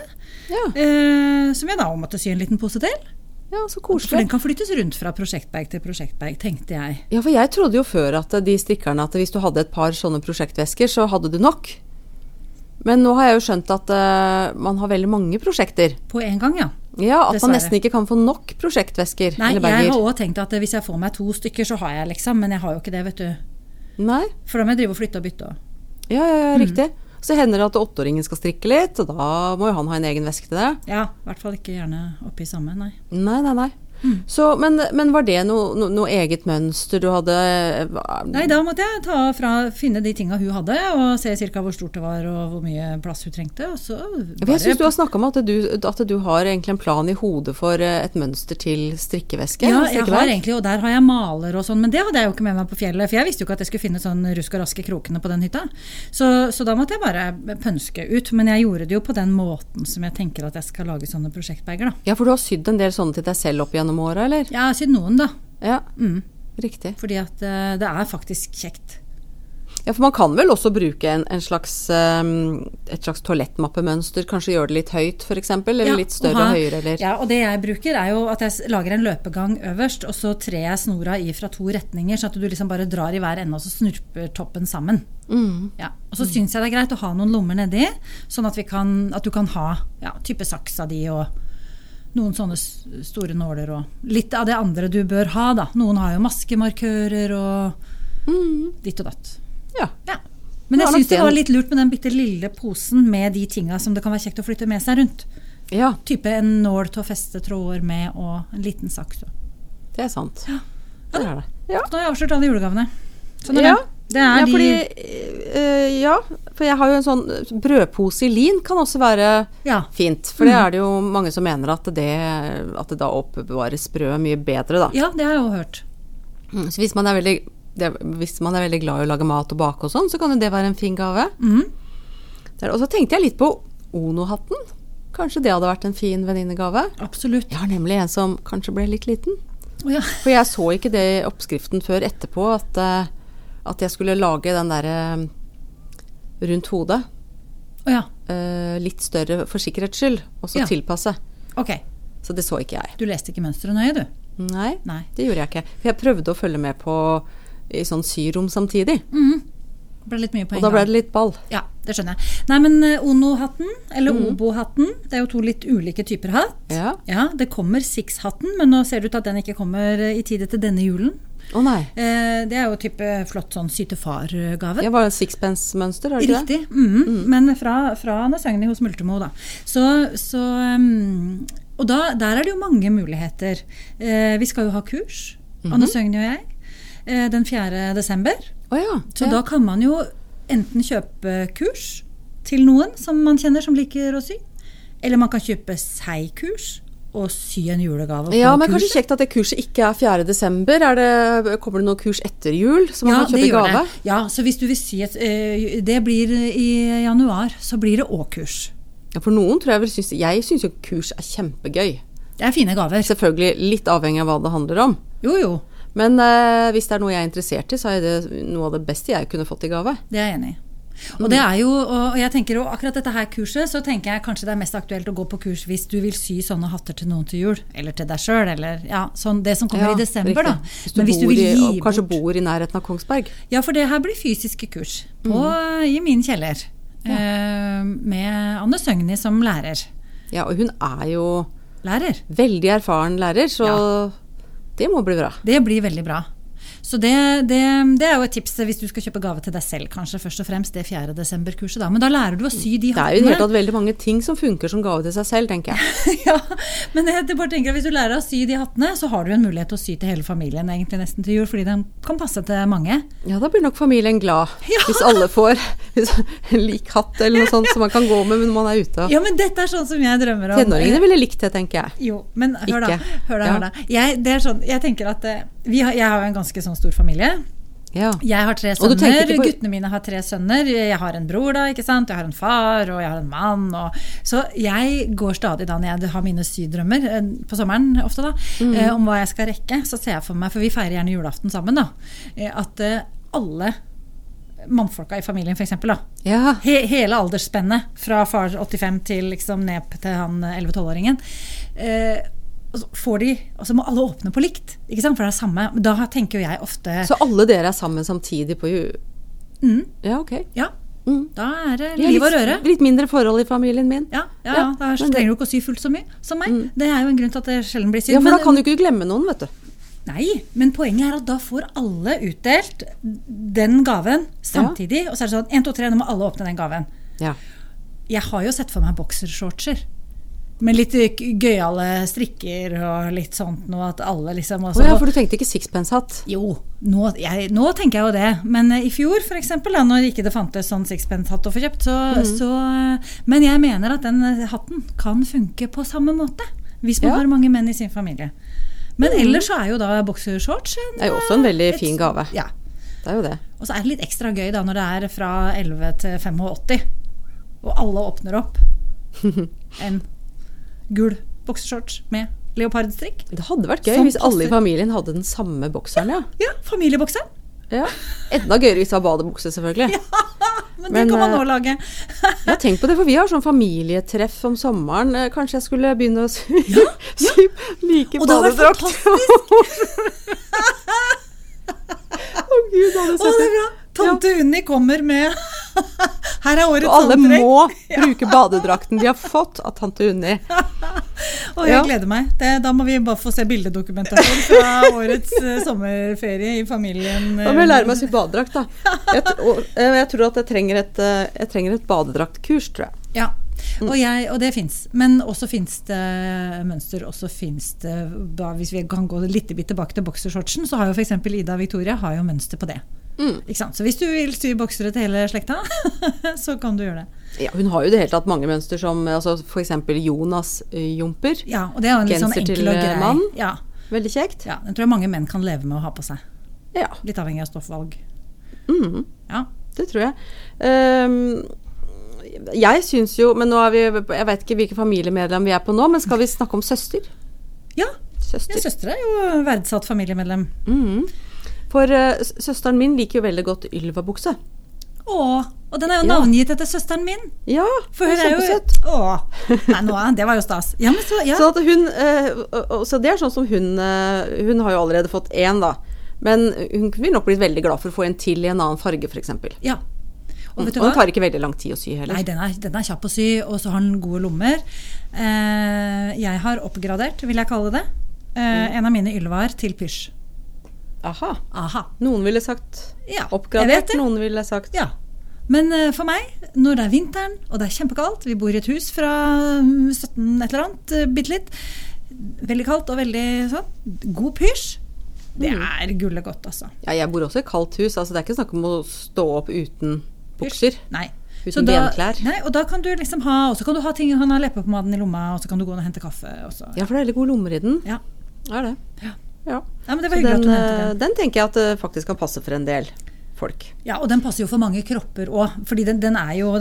som jeg da måtte sy en liten pose til.
Ja, så koselig.
For den kan flyttes rundt fra prosjektbag til prosjektbag, tenkte jeg.
Ja, for jeg trodde jo før at de strikkerne, at hvis du hadde et par sånne prosjektvesker, så hadde du nok. Men nå har jeg jo skjønt at man har veldig mange prosjekter.
På en gang, ja.
Ja, at man nesten ikke kan få nok prosjektvesker.
Nei, jeg har også tenkt at hvis jeg får meg 2 stykker, så har jeg liksom, men jeg har jo ikke det, vet du.
Nei.
For da må jeg drive og flytte og bytte.
Ja, riktig. Så hender det at 8-åringen skal strikke litt, og da må jo han ha en egen veske til det.
Ja, i hvert fall ikke gjerne oppi samme, nei.
Nei. Så, men var det noe eget mønster du hadde?
Nei, da måtte jeg finne de tingene hun hadde, og se cirka hvor stort det var, og hvor mye plass hun trengte. Og så
jeg synes du har snakket om at du har egentlig en plan i hodet for et mønster til strikkeveske.
Ja, jeg har egentlig, og der har jeg maler og sånn, men det hadde jeg jo ikke med meg på fjellet, for jeg visste jo ikke at jeg skulle finne sånn rusk og raske krokene på den hytta. Så da måtte jeg bare pønske ut, men jeg gjorde det jo på den måten som jeg tenker at jeg skal lage sånne prosjektbager da.
Ja, for du har sydd en del sånne til deg selv opp gjennom året, eller?
Ja, jeg har sydd noen da.
Ja, riktig.
Fordi at det faktisk kjekt.
Ja, for man kan vel også bruke et slags toalettmappemønster, kanskje gjøre det litt høyt for eksempel, eller litt større og høyere, eller? Ja,
og det jeg bruker jo at jeg lager en løpegang øverst, og så trer jeg snora i fra 2 retninger, så at du liksom bare drar i hver ende, og så snurper toppen sammen. Ja. Og så synes jeg det greit å ha noen lommer nedi, sånn at du kan ha type saksa di og noen sånne store nåler og litt av det andre du bør ha da. Noen har jo maskemarkører og ditt og datt. Ja. Men jeg synes det var litt lurt med den bitte lille posen med de tingene som det kan være kjekt å flytte med seg rundt. Ja. Type en nål til å feste tråder med og en liten saks.
Det sant.
Ja.
Det det.
Ja. Nå har jeg avslørt alle julegavene. Sånn
det. For jeg har jo en sånn brødpose i lin kan også være fint, for det det jo mange som mener at det da oppbevares brød mye bedre da.
Ja, det har jeg jo hørt.
Så hvis man er veldig glad i å lage mat og bake og sånn, så kan jo det være en fin gave. Og så tenkte jeg litt på Ono-hatten. Kanskje det hadde vært en fin venninnegave?
Absolutt.
Jeg har nemlig en som kanskje ble litt liten. For jeg så ikke det i oppskriften før etterpå, at jeg skulle lage den der rundt hodet. Litt større for sikkerhets skyld, og så tilpasse.
Ok.
Så det så ikke jeg.
Du leste ikke mønsteret nøye, du?
Nei, det gjorde jeg ikke. For jeg prøvde å følge med på i sånn syrom samtidig.
Det ble litt mye på en
Og da ble det litt ball.
Ja, det skjønner jeg. Nei, men Ono-hatten, eller Obo-hatten, det er jo 2 litt ulike typer hatt.
Ja.
Det kommer Six-hatten, men nå ser det ut at den ikke kommer i tide til denne julen.
Nei.
Det er jo type flott sånn sytefar-gave.
Det var en sixpence-mønster, er det ikke det?
Riktig, men fra Anne Søgni hos Multemo da. Og der er det jo mange muligheter. Vi skal jo ha kurs, Anne Søgni og jeg, den 4. desember. Så da kan man jo enten kjøpe kurs til noen som man kjenner som liker å sy, eller man kan kjøpe seg kurs og sy en julegave på
men kanskje kjekt at det kurset ikke er 4. desember. Kommer det noe kurs etter jul som man kan kjøpe gave?
Ja, så hvis du vil sy det blir i januar, så blir det også kurs.
Ja, for noen tror jeg synes jo kurs er kjempegøy.
Det er fine gaver.
Selvfølgelig litt avhengig av hva det handler om.
Jo.
Men hvis det er noe jeg er interessert i, så er det noe av det beste jeg kunne fått i gave.
Det er jeg enig i. Og det er jo, og jeg tenker jo akkurat dette her kurset, så tenker jeg kanskje det er mest aktuelt å gå på kurs hvis du vil sy sånne hatter til noen til jul, eller til deg selv, eller sånn, det som kommer i desember da.
Men hvis du vil kanskje bor i nærheten av Kongsberg.
Ja, for det her blir fysiske kurs i min kjeller, med Anne Søgni som lærer.
Ja, og hun er jo
lærer.
Veldig erfaren lærer, så det må bli bra.
Det blir veldig bra. Så det er jo et tips hvis du skal kjøpe gave til deg selv, kanskje først og fremst det 4. desember-kurset da. Men da lærer du å sy de hattene.
Det er jo i det hele tatt veldig mange ting som funker som gave til seg selv, tenker jeg.
Ja, men jeg bare tenker at hvis du lærer å sy de hattene, så har du en mulighet til å sy til hele familien egentlig nesten til jul, fordi den kan passe til mange.
Ja, da blir nok familien glad, hvis alle får en lik hatt eller noe sånt som man kan gå med når man er ute.
Ja, men dette er sånn som jeg drømmer om.
Tenåringene ville likt det, tenker jeg.
Jo, men hør da. Det er sånn, jeg tenker at jeg har jo en ganske sånn stor familie.
Ja.
Jeg har 3 sønner, guttene mine har 3 sønner, jeg har en bror da, ikke sant? Jeg har en far, og jeg har en mann, så jeg går stadig da, når jeg har mine sydrømmer, på sommeren ofte da, om hva jeg skal rekke, så ser jeg for meg, for vi feirer gjerne julaften sammen da, at alle mannfolka i familien for eksempel da, hele aldersspennet, fra far 85 til liksom ned til han 11-12-åringen, og så må alle åpne på likt, ikke sant? For det er samme. Da tenker jeg ofte... Så
alle dere er sammen samtidig på jul? Ja, ok.
Ja, da er det liv og røre.
Litt mindre forhold i familien min.
Ja, da trenger du ikke å sy fullt så mye som meg. Det er jo en grunn til at det sjelden blir sydd.
Ja, for da kan du ikke glemme noen, vet du.
Nei, men poenget er at da får alle utdelt den gaven samtidig, og så er det sånn, 1, 2, 3, nå må alle åpne den gaven.
Ja. Jeg
har jo sett for meg boksershortser. Med litt gøyale strikker og litt sånt noe, at alle liksom også...
Ja, for du tenkte ikke sixpence-hatt?
Jo, nå tenker jeg jo det. Men i fjor, for eksempel, da, når ikke det fantes sånn sixpence-hatt å få kjøpt, men jeg mener at den hatten kan funke på samme måte, hvis man har mange menn i sin familie. Men ellers så er jo da boksershorts
det er jo også en veldig fin gave.
Ja.
Det er jo det.
Og så er det litt ekstra gøy da, når det er fra 11 til 85, og alle åpner opp en gul boksershorts med leopardstrikk.
Det hadde vært gøy hvis alle i familien hadde den samme bokseren,
Ja, familiebokseren.
Ja, enda gøyere hvis det var badebukse, selvfølgelig.
Ja, men det kan man nå lage.
Jeg tenker på det, for vi har sånn familietreff om sommeren. Kanskje jeg skulle begynne å sy like badedrakt. Å Gud, det hadde sett det.
Det er bra. Tante Unni kommer med her er årets
alle må bruke badedrakten de har fått av tante Unni.
Og jeg gleder meg. Da må vi bare få se bildedokumentasjon fra årets sommerferie i familien.
Da må jeg lære meg å sy badedrakt da. Jeg tror at jeg trenger et badedraktkurs, tror jeg.
Ja, og det finnes. Men også finnes det mønster, også finnes det, hvis vi kan gå litt tilbake til boksershortsen, så har jo for eksempel Ida Victoria har jo mønster på det. Ikke sant? Så hvis du vil sy boksere til hele slekta, så kan du gjøre det.
Ja, hun har jo det helt tatt mange mønster som for eksempel Jonas jumper.
Ja, og det er jo en litt sånn enkel og grei.
Mann. Ja. Veldig kjekt.
Ja, den tror jeg mange menn kan leve med å ha på seg.
Ja.
Litt avhengig av stoffvalg.
Ja, det tror jeg. Jeg synes jo, men nå jeg vet ikke hvilke familiemedlem vi er på nå, men skal vi snakke om søster?
Ja, søster er jo verdsatt familiemedlem.
For søsteren min liker jo veldig godt Ylva-bukse.
Og den er jo navngitt etter søsteren min.
Ja,
for hun er jo
søt.
Nei, det var jo stas. Ja, men
så at hun, så det er sånn som hun har jo allerede fått en da. Men hun vil nok bli veldig glad for å få en til i en annen farge, for eksempel.
Ja, Og
den tar ikke veldig lang tid å sy heller.
Nei, den er kjapp å sy, og så har den gode lommer. Jeg har oppgradert, vil jeg kalle det. En av mine ylvar til pysj.
Aha. Noen ville sagt oppgradert, noen ville sagt...
Ja. Men for meg, når det er vinteren, og det er kjempekaldt, vi bor i et hus fra 17 et eller annet, bittelitt, veldig kaldt og veldig sånn, god pysj, det er gullet godt, altså.
Ja, jeg bor også i kaldt hus, altså det er ikke snakk om å stå opp uten bukser.
Nei.
Uten benklær.
Nei, og da kan du liksom ha, og så kan du ha ting, han har leppepomaden i lomma, og så kan du gå og hente kaffe. Og så,
Ja, for det er veldig god lommer i den.
Ja.
Er det?
Ja, men det var hyggelig at du nevnte den.
Den tenker jeg at det faktisk kan passe for en del folk.
Ja, og den passer jo for mange kropper også, fordi den er jo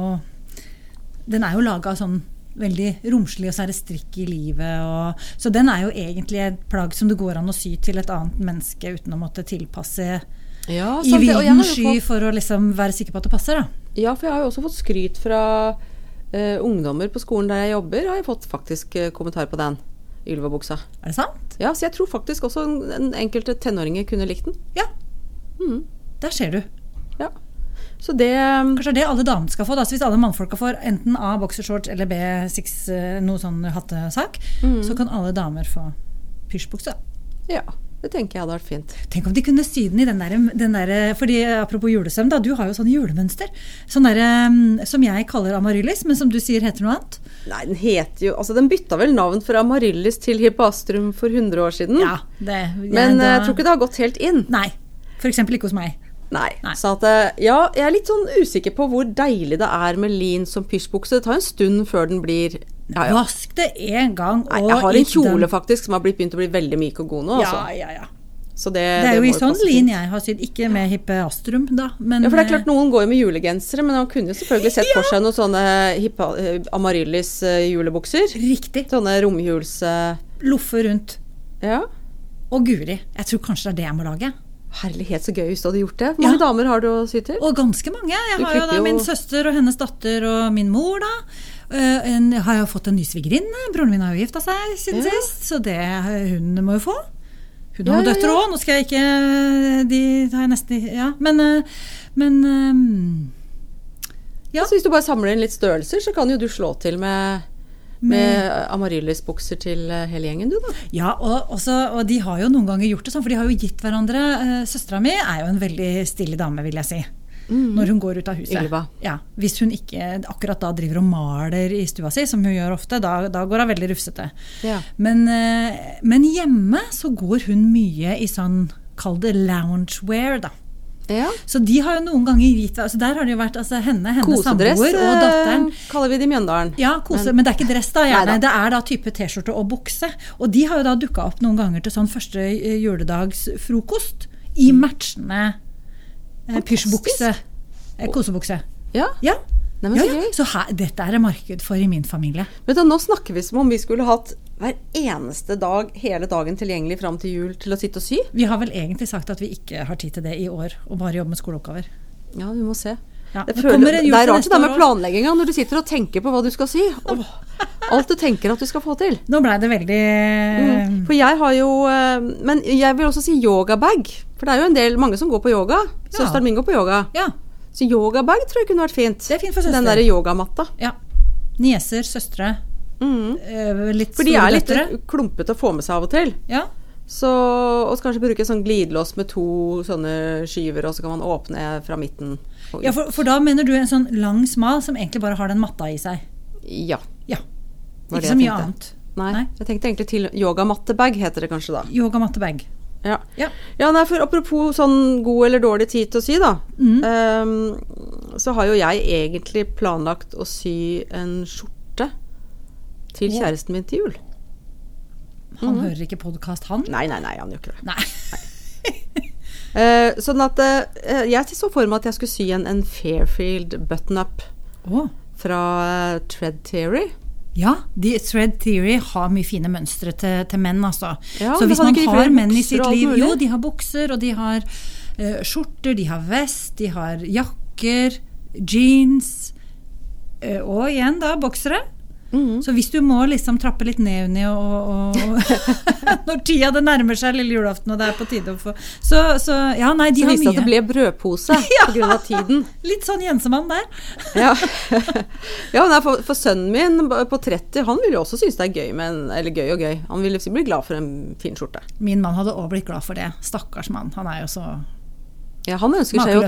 laget sånn veldig romslig, og så er det strikk i livet, så den er jo egentlig et plagg som det går an å sy til et annet menneske uten å måtte tilpasse i vilden sky for å liksom være sikker på at det passer, da.
Ja, for jeg har jo også fått skryt fra ungdommer på skolen der jeg jobber, har jeg fått faktisk kommentar på den ylvabuksa.
Er det sant?
Ja, så jeg tror faktisk også en enkelte tenåringer kunne likt den.
Ja, der ser du.
Ja. Så det
kanskje det alle damene skal få da, så hvis alle mannfolka får enten A, boxershorts eller B, 6, noe sånn hattesak, så kan alle damer få pysjbukse.
Ja, det tenker jeg hadde vært fint.
Tenk om de kunne sy den i den der, fordi apropos julesøvn da, du har jo sånn julemønster, sånn der, som jeg kaller amaryllis, men som du sier heter noe annet.
Nei, den heter jo, altså den bytta vel navn fra amaryllis til hippastrum for 100 år siden.
Ja,
men jeg tror ikke det har gått helt inn.
Nei, for eksempel ikke hos meg.
Nei. Så at, ja, jeg er litt sånn usikker på hvor deilig det er med lin som pysjbukse. Det tar en stund før den blir...
Vask det en gang.
Nei, jeg har en kjole faktisk som har begynt å bli veldig myk og god nå.
Ja.
Så det
er jo i sånn lin jeg har sydd, ikke med hippastrum da. Men,
ja, for det er klart noen går jo med julegensere, men man kunne jo selvfølgelig sett for seg noen sånne amaryllis julebukser.
Riktig.
Sånne romjuls...
Loffe rundt.
Ja.
Og guri, jeg tror kanskje det er det jeg må lage.
Herlighet, så gøy hvis du hadde gjort det. Hvor mange damer har du å sy til?
Og ganske mange. Jeg har jo da min søster og hennes datter og min mor da. Har jeg fått en ny svigerinne. Broren min har jo giftet seg siden sist, så det hun må jo få. Hun har døtter også. Nå skal jeg ikke... De har jeg nesten... Ja, men
Så hvis du bare samler inn litt størrelser, så kan jo du slå til med amaryllis-bukser til hele gjengen, du da. Ja,
og de har jo noen ganger gjort det sånn, for de har jo gitt hverandre. Søstera mi er jo en veldig stille dame, vil jeg si. Når hun går ut av huset.
Ylva.
Ja, hvis hun ikke akkurat da driver og maler i stua si, som hun gjør ofte, da går hun veldig rufsete. Ja. Men hjemme så går hun mye i sånn, kall det loungewear da.
Ja.
Så de har jo noen ganger gitt, altså der har det jo vært hennes samboer og datteren.
Kaller vi det i Mjøndalen.
Ja, men det er ikke dress da, gjerne. Det er da type t-skjorte og bukse. Og de har jo da dukket opp noen ganger til sånn første juledags frokost i matchende pysjbukse, kosebukse.
Ja. Nei, men så gøy.
Så dette er det marked for i min familie.
Vet du, nå snakker vi som om vi skulle hatt hver eneste dag, hele dagen tilgjengelig frem til jul til å sitte og sy.
Vi har vel egentlig sagt at vi ikke har tid til det i år, og bare jobbe med skoleoppgaver.
Ja, vi må se.
Ja,
det er rart det der med planlegginga når du sitter og tenker på hva du skal sy. Alt du tenker at du skal få til.
Nå ble det veldig...
For jeg har jo... Men jeg vil også si yogabag. For det er jo mange som går på yoga. Søsteren min går på yoga.
Ja.
Så yogabag tror jeg kunne vært fint.
Det er fint for søster.
Den der yogamatta.
Ja. Nieser, søstre. Litt
for de er litt klumpete å få med seg av og til.
Ja.
Så, og så kanskje bruke sånn glidelås med 2 sånne skyver, og så kan man åpne fra midten.
Ja, for da mener du en sånn lang smal som egentlig bare har den matta i seg?
Ja.
Ikke så mye annet.
Nei, jeg tenkte egentlig til yogamattebag heter det kanskje da.
Yogamattebag.
Ja, nei, for apropos sånn god eller dårlig tid til å sy da, så har jo jeg egentlig planlagt å sy en skjorte til kjæresten min til jul.
Han hører ikke podcast, han?
Nei, han gjør ikke det.
Nei.
Sånn at jeg så for meg at jeg skulle sy en Fairfield button-up fra Thread Theory.
Ja, Thread Theory har mye fine mønstre til menn, altså.
Ja,
så hvis man har menn i sitt liv,
jo,
de har bukser, og de har skjorter, de har vest, de har jakker, jeans, og igjen da, boksere. Så hvis du må liksom trappe litt ned Unni og når tida det nærmer seg lille julaften og det på tide å få så ja, nei, de
så
har mye. Så
viste at det ble brødpose på grunn av tiden.
Litt sånn Jensemann der.
Ja, nei, for sønnen min på 30, han vil jo også synes det gøy, eller gøy og gøy. Han vil bli glad for en fin skjorte.
Min mann hadde også blitt glad for det. Stakkars mann, han jo så...
Ja, han ønsker seg jo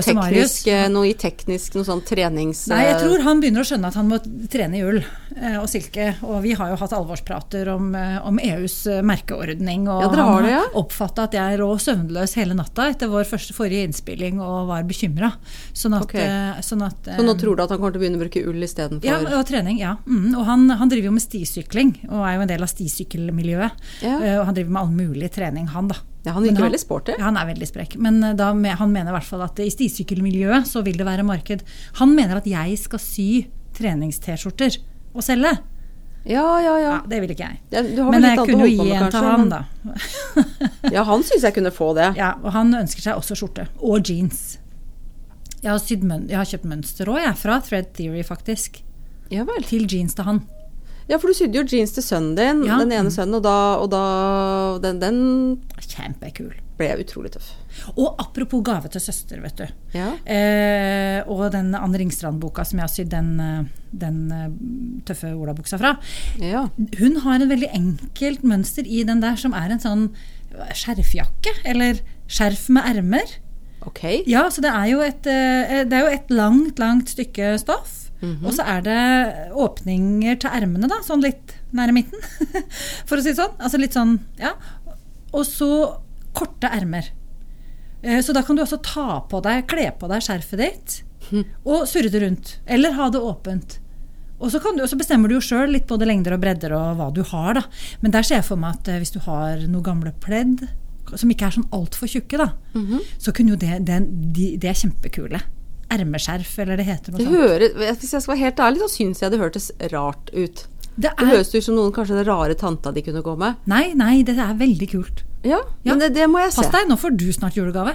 noe sånn trenings...
Nei, jeg tror han begynner å skjønne at han må trene i ull og silke, og vi har jo hatt alvorsprater om EUs merkeordning, og han har oppfattet at jeg rå søvnløs hele natta etter vår forrige innspilling og var bekymret. Så nå
tror du at han kommer til å begynne å bruke ull i stedet for...
Ja, og trening, ja. Og han driver jo med stisykling, og jo en del av stisykkelmiljøet, og han driver med all mulig trening, han da.
Ja, han virker veldig sporty.
Ja, han veldig sprekk. Men han mener i hvert fall at i stisykkelmiljøet så vil det være marked. Han mener at jeg skal sy trenings-t-skjorter og selge.
Ja.
Det vil ikke jeg.
Men jeg kunne
jo gi en til han da.
Ja, han synes jeg kunne få det.
Ja, og han ønsker seg også skjorte. Og jeans. Jeg har kjøpt mønster også, fra Thread Theory faktisk.
Ja vel.
Til jeans til han.
Ja, for du sydde jo jeans til sønnen din, den ene sønnen, og da den
kjempekul.
Ble utrolig tøff.
Og apropos gave til søster, vet du.
Ja.
Og den Anne Ringstrand-boka som jeg har sydd den tøffe olabuksa fra. Ja. Hun har en veldig enkelt mønster i den der, som en sånn skjerfjakke, eller skjerf med ermer.
Ok.
Ja, så det jo et langt stykke stoff. Og så det åpninger til ermene da, sånn litt nære midten, for å si det sånn. Altså litt sånn, ja. Og så korte ermer. Så da kan du også kle på deg skjerfet ditt, og surre det rundt, eller ha det åpent. Og så bestemmer du jo selv litt både lengder og bredder og hva du har da. Men der ser jeg for meg at hvis du har noen gamle pledd, som ikke sånn alt for tjukke da, så kunne jo det kjempekule. Ermeskjerf, eller det heter noe sånt.
Hvis jeg skal være helt ærlig, så synes jeg det hørtes rart ut. Det høres ut som noen, kanskje den rare tanta de kunne gå med.
Nei, det veldig kult.
Ja, men det må jeg se.
Pass deg, nå får du snart julegave.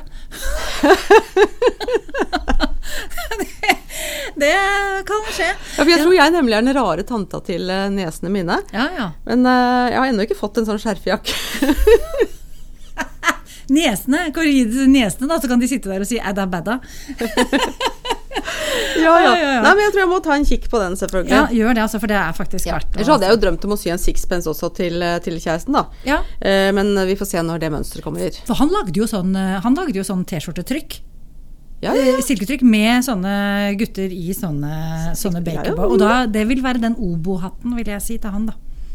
det kan skje.
Ja, for jeg tror jeg nemlig den rare tanta til nesene mine.
Ja.
Men jeg har ennå ikke fått en sånn skjerfjakke.
Nesene, kan du gi det til nesene da, så kan de sitte der og si, det badda.
Ja. Nei, men jeg tror jeg må ta en kikk på den selvfølgelig.
Ja, gjør det altså, for det faktisk verdt.
Ellers hadde jeg jo drømt om å sy en sixpence også til kjæresten da.
Ja.
Men vi får se når det mønsteret kommer.
For han lagde jo sånn t-skjortetrykk.
Ja.
Silketrykk med sånne gutter i sånne bakerball. Og da, det vil være den obo-hatten, vil jeg si til han da.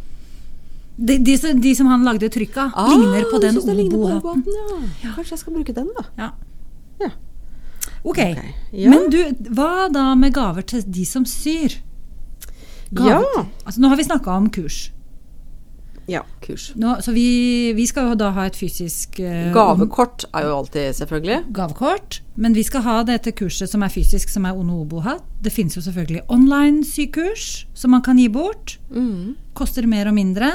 De som han lagde trykk av, ligner på den obo-hatten.
Ja. Kanskje jeg skal bruke den da.
Ja. Ok, men du, hva da med gaver til de som syr? Altså, nå har vi snakket om kurs.
Ja, kurs.
Så vi skal jo da ha et fysisk...
Gavekort jo alltid selvfølgelig.
Gavekort, men vi skal ha dette kurset som fysisk, som Ono Obo-hatt. Det finnes jo selvfølgelig online sykurs som man kan gi bort. Koster mer og mindre.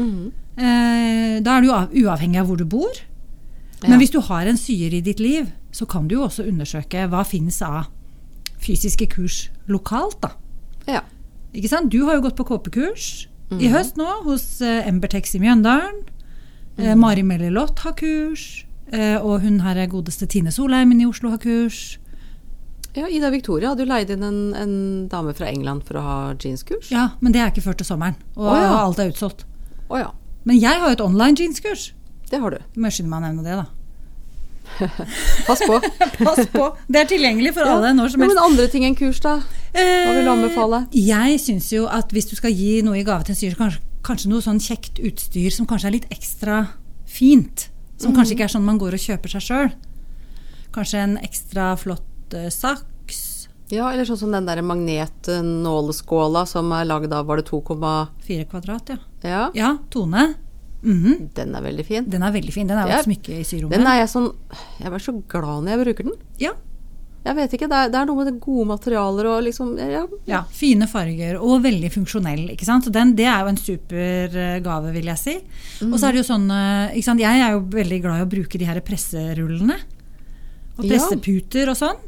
Da det jo uavhengig av hvor du bor. Men hvis du har en syr i ditt liv, så kan du jo også undersøke hva finnes av fysiske kurs lokalt da.
Ja.
Ikke sant? Du har jo gått på KP-kurs i høst nå hos Embertex i Mjøndalen. Mari Mellilott har kurs, og hun her godeste Tine Solheimen i Oslo har kurs.
Ja, Ida Victoria hadde jo leid inn en dame fra England for å ha jeanskurs.
Ja, men det ikke før til sommeren, og alt utsolgt.
Ja.
Men jeg har jo et online jeanskurs.
Det har du.
Må jeg skynde meg å nevne det da.
Pass på.
Pass på. Det tilgjengelig for alle når som helst.
Men andre ting enn kurs da? Hva vil du anbefale?
Jeg synes jo at hvis du skal gi noe i gave til en syr, kanskje noe sånn kjekt utstyr som kanskje litt ekstra fint. Som kanskje ikke sånn man går og kjøper seg selv. Kanskje en ekstra flott saks.
Ja, eller sånn som den der magnetnåleskåla som laget av, var det 2,4
kvadrat,
ja.
Ja, Tone.
Den veldig fin.
Den veldig fin, den jo et smykke i syrommet.
Den jeg var så glad når jeg bruker den.
Ja.
Jeg vet ikke, det noe med det gode materialer og liksom,
ja, fine farger og veldig funksjonell, ikke sant? Så det jo en super gave, vil jeg si. Og så det jo sånn, ikke sant? Jeg jo veldig glad i å bruke de her presserullene og presseputer og sånn.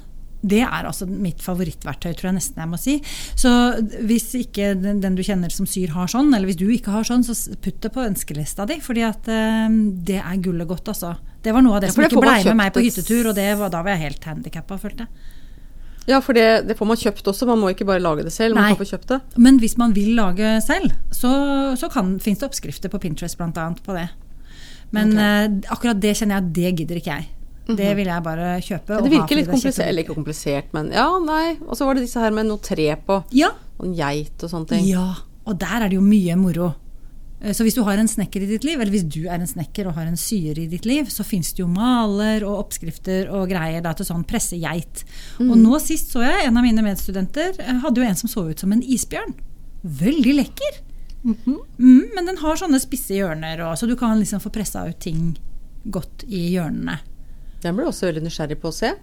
Det altså mitt favorittverktøy, tror jeg nesten jeg må si. Så hvis ikke den du kjenner som syr har sånn, eller hvis du ikke har sånn, så putt det på ønskelista di, fordi at det gullet godt, altså. Det var noe av det som ikke ble med meg på hyttetur, og da var jeg helt handicappet, følte jeg.
Ja, for det får man kjøpt også, man må ikke bare lage det selv, man kan få kjøpt det.
Men hvis man vil lage selv, så finnes det oppskrifter på Pinterest blant annet på det. Men akkurat det kjenner jeg, det gidder ikke jeg. Det vil jeg bare kjøpe.
Det virker litt komplisert, eller ikke komplisert, men og så var det disse her med noe tre på, og en geit og sånne ting. Ja, og der det jo mye moro. Så hvis du har en snekker i ditt liv, eller hvis du en snekker og har en syre i ditt liv, så finnes det jo maler og oppskrifter og greier da, til sånn pressegeit. Og nå sist så jeg, en av mine medstudenter hadde jo en som så ut som en isbjørn. Veldig lekker. Men den har sånne spisse hjørner, så du kan liksom få presset ut ting godt i hjørnene. Den ble også veldig nysgjerrig på å se.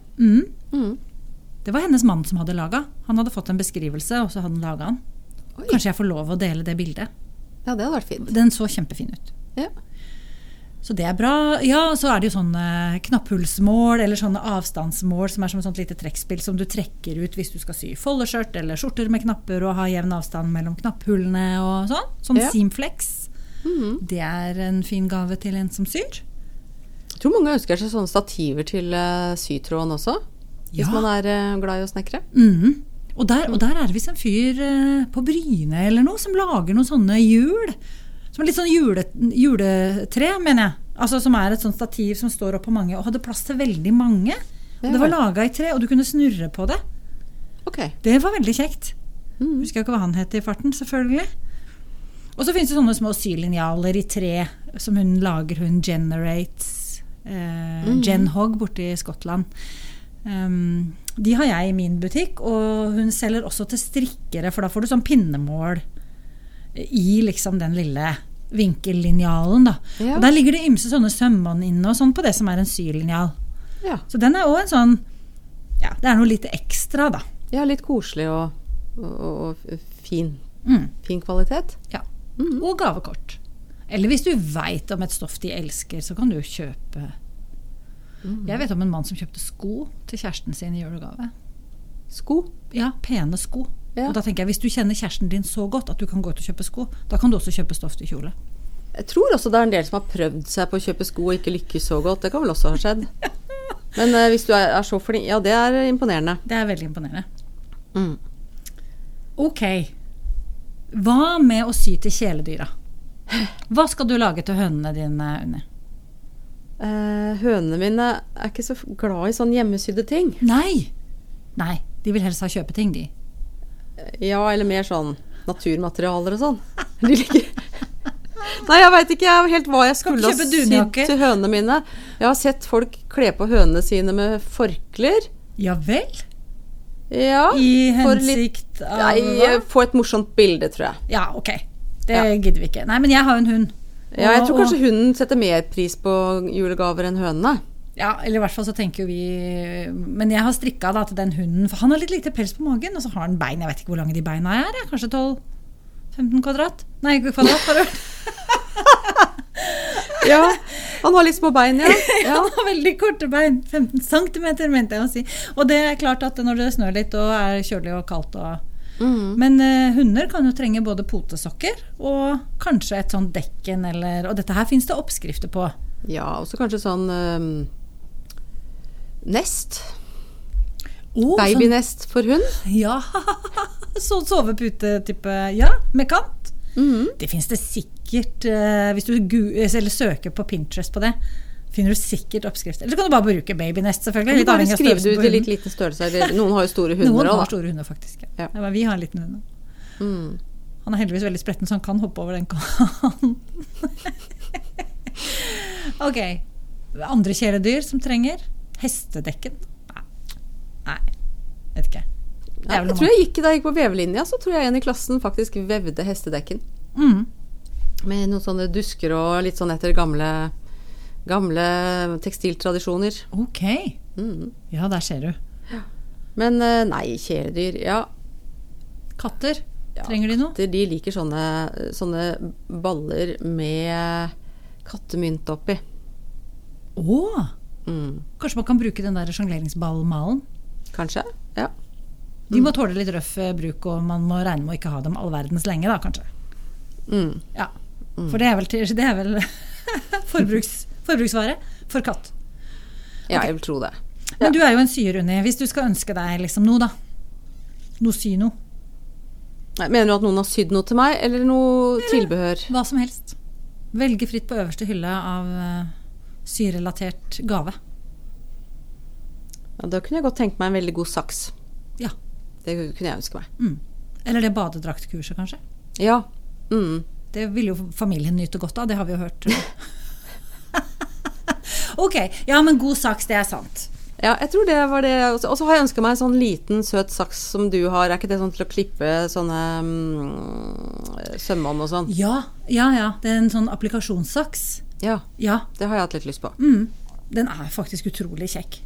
Det var hennes mann som hadde laget. Han hadde fått en beskrivelse, og så hadde han laget den. Kanskje jeg får lov å dele det bildet. Ja, det hadde vært fint. Den så kjempefin ut. Ja. Så det bra. Ja, så det jo sånne knapphullsmål, eller sånne avstandsmål, som som et sånt lite trekkspill som du trekker ut hvis du skal sy foldeskjørt, eller skjorter med knapper, og ha jevn avstand mellom knapphullene og sånn. Sånn Seamflex. Det en fin gave til en som syr. Jeg tror mange ønsker seg sånne stativer til sytråden også, hvis man glad i å snekre. Og der det visst en fyr på Bryne eller noe, som lager noen sånne hjul, som litt sånn juletre, mener jeg. Altså som et sånt stativ som står opp på mange, og hadde plass til veldig mange. Og det var laget i tre, og du kunne snurre på det. Det var veldig kjekt. Husker jeg ikke hva han het i farten, selvfølgelig. Og så finnes det sånne små sylinjaler i tre, som hun lager, hun Generates, Genhog borte i Skottland. De har jeg i min butikk, og hun selger også til strikkere, for da får du sånn pinnemål i liksom den lille vinkellinjalen da. Og der ligger det ymse sånne sømmene inne og sånn på det som en sylinjal. Så den også en sånn, det noe litt ekstra da. Ja, litt koselig og fin. Fin kvalitet. Ja, og gavekort. Eller hvis du vet om et stoff de elsker, så kan du jo kjøpe. Jeg vet om en mann som kjøpte sko til kjæresten sin i julegave. Sko? Ja, pene sko. Og da tenker jeg, hvis du kjenner kjæresten din så godt at du kan gå ut og kjøpe sko, da kan du også kjøpe stoff til kjole. Jeg tror også det en del som har prøvd seg på å kjøpe sko og ikke lykkes så godt. Det kan vel også ha skjedd. Men hvis du så flink, ja, det imponerende. Det veldig imponerende. Ok. Hva med å sy til kjæledyra? Hva skal du lage til hønene dine, Unni? Hønene mine ikke så glad i sånn hjemmesydde ting. Nei, de vil helst ha kjøpeting, de. Ja, eller mer sånn naturmaterialer og sånn. De liker... Nei, jeg vet ikke helt hva jeg skulle ha sydd til hønene mine. Jeg har sett folk kle på hønene sine med forkler. Ja vel? Ja. I hensikt av... Nei, få et morsomt bilde, tror jeg. Ja, ok. Det gidder vi ikke. Nei, men jeg har en hund. Ja, jeg tror kanskje hunden setter mer pris på julegaver enn hønene. Ja, eller i hvert fall så tenker vi... Men jeg har strikket da til den hunden, for han har litt lite pels på magen, og så har han bein. Jeg vet ikke hvor lange de beina kanskje 12-15 kvadrat? Nei, kvadrat, har du? Ja, han har litt små bein, ja. Han har veldig korte bein, 15 centimeter, mente jeg å si. Og det klart at når det snør litt og kjølig og kaldt og... Men hunder kan jo trenge både potesokker og kanskje et sånt dekken og dette her finnes det oppskrifter på. Ja, også kanskje sånn nest. Babynest for hund. Ja, sånn sovepute-type, ja, med kant. Det finnes det sikkert, hvis du søker på Pinterest på det, finner du sikkert oppskrifter. Eller så kan du bare bruke babynest, selvfølgelig. Bare skriver du ut i litt liten størrelse, eller noen har jo store hunder. Noen har store hunder, faktisk. Ja. Men vi har en liten hund. Han heldigvis veldig spretten, så han kan hoppe over den kanten. Ok. Andre kjæledyr som trenger? Hestedekken? Nei. Vet ikke. Jeg tror jeg da jeg gikk på vevelinja, så tror jeg en i klassen faktisk vevde hestedekken. Med noen sånne dusker og litt sånn etter gamle tekstiltradisjoner. Ok. Ja, der ser du. Ja. Men nei, kjæledyr, ja. Katter, trenger de noe? Katter, de liker sånne baller med kattemynt oppi. Kanskje man kan bruke den der jongleringsballmalen? Kanskje, ja.
De må tåle litt røff bruk, og man må regne med å ikke ha dem all verdens lenge da, kanskje. Ja, for det er vel forbruksvare for katt.
Ja, jeg vil tro det.
Men du er jo en syer, Unni. Hvis du skal ønske deg liksom noe da, sy noe.
Mener du at noen har sydd noe til meg, eller noe tilbehør?
Hva som helst. Velge fritt på øverste hylle av syrelatert gave.
Ja, da kunne jeg godt tenkt meg en veldig god saks.
Ja.
Det kunne jeg ønske meg.
Eller det badedraktkurset, kanskje?
Ja.
Det vil jo familien nyte godt av, det har vi jo hørt. Ok, ja, men god saks, det er sant.
Ja, jeg tror det var det. Og så har jeg ønsket meg en sånn liten, søt saks som du har. Er ikke det sånn til å klippe sånne sømmene og sånn?
Ja. Det er en sånn applikasjonssaks.
Ja, det har jeg hatt litt lyst på.
Den er faktisk utrolig kjekk.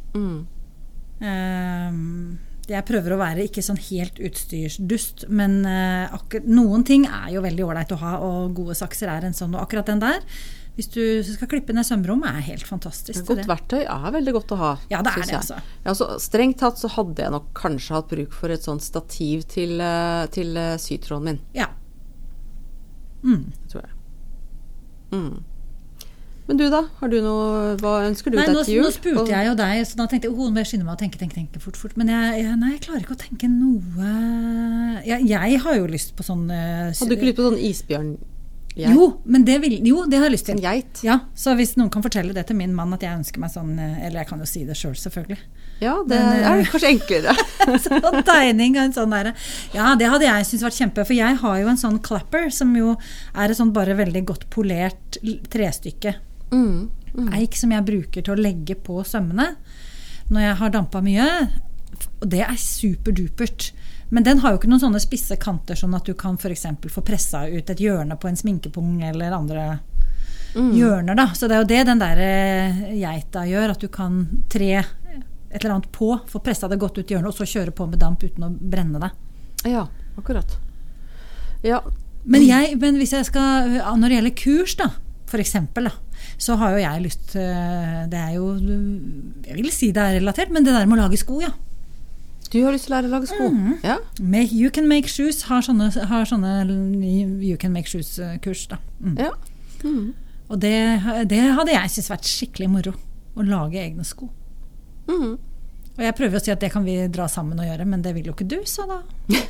Jeg prøver å være ikke sånn helt utstyrsdust, men noen ting er jo veldig ordentlig å ha, og gode sakser er en sånn, og akkurat den der, hvis du skal klippe ned sømrom, er helt fantastisk.
Godt verktøy er veldig godt å ha.
Ja, det er det altså.
Ja, så strengt tatt så hadde jeg nok kanskje hatt bruk for et sånt stativ til sytråden min.
Ja.
Det tror jeg. Men du da, har du noe, hva ønsker du deg til jul?
Nå spurte jeg jo deg, så da tenkte jeg, må jeg skynde meg å tenke fort. Men jeg klarer ikke å tenke noe. Jeg har jo lyst på sånn...
Hadde du ikke lyst på sånn isbjørn?
Jo, det har jeg lyst til.
En geit?
Ja, så hvis noen kan fortelle det til min mann, at jeg ønsker meg sånn, eller jeg kan jo si det selv selvfølgelig.
Ja, det er kanskje enklere.
Sånn tegning og en sånn der. Ja, det hadde jeg synes vært kjempe, for jeg har jo en sånn clapper, som jo er et sånn bare veldig godt polert trestykke. Eik som jeg bruker til å legge på sømmene når jeg har dampet mye, og det er superdupert. Men den har jo ikke noen sånne spisse kanter, sånn at du kan for eksempel få presset ut et hjørne på en sminkepung eller andre hjørner da. Så det er jo det den der geita gjør, at du kan tre et eller annet på, få presset det godt ut i hjørnet, og så kjøre på med damp uten å brenne det.
Ja, akkurat. Ja.
Men hvis jeg skal, når det gjelder kurs da, for eksempel da, så har jo jeg lyst, det er jo, jeg vil si det er relatert, men det der med å lage sko, ja.
Du har lyst til å lære å lage sko? Ja.
You Can Make Shoes har sånne You Can Make Shoes kurs da.
Ja.
Og det hadde jeg synes vært skikkelig moro, å lage egne sko. Og jeg prøver å si at det kan vi dra sammen og gjøre, men det vil jo ikke du, så da.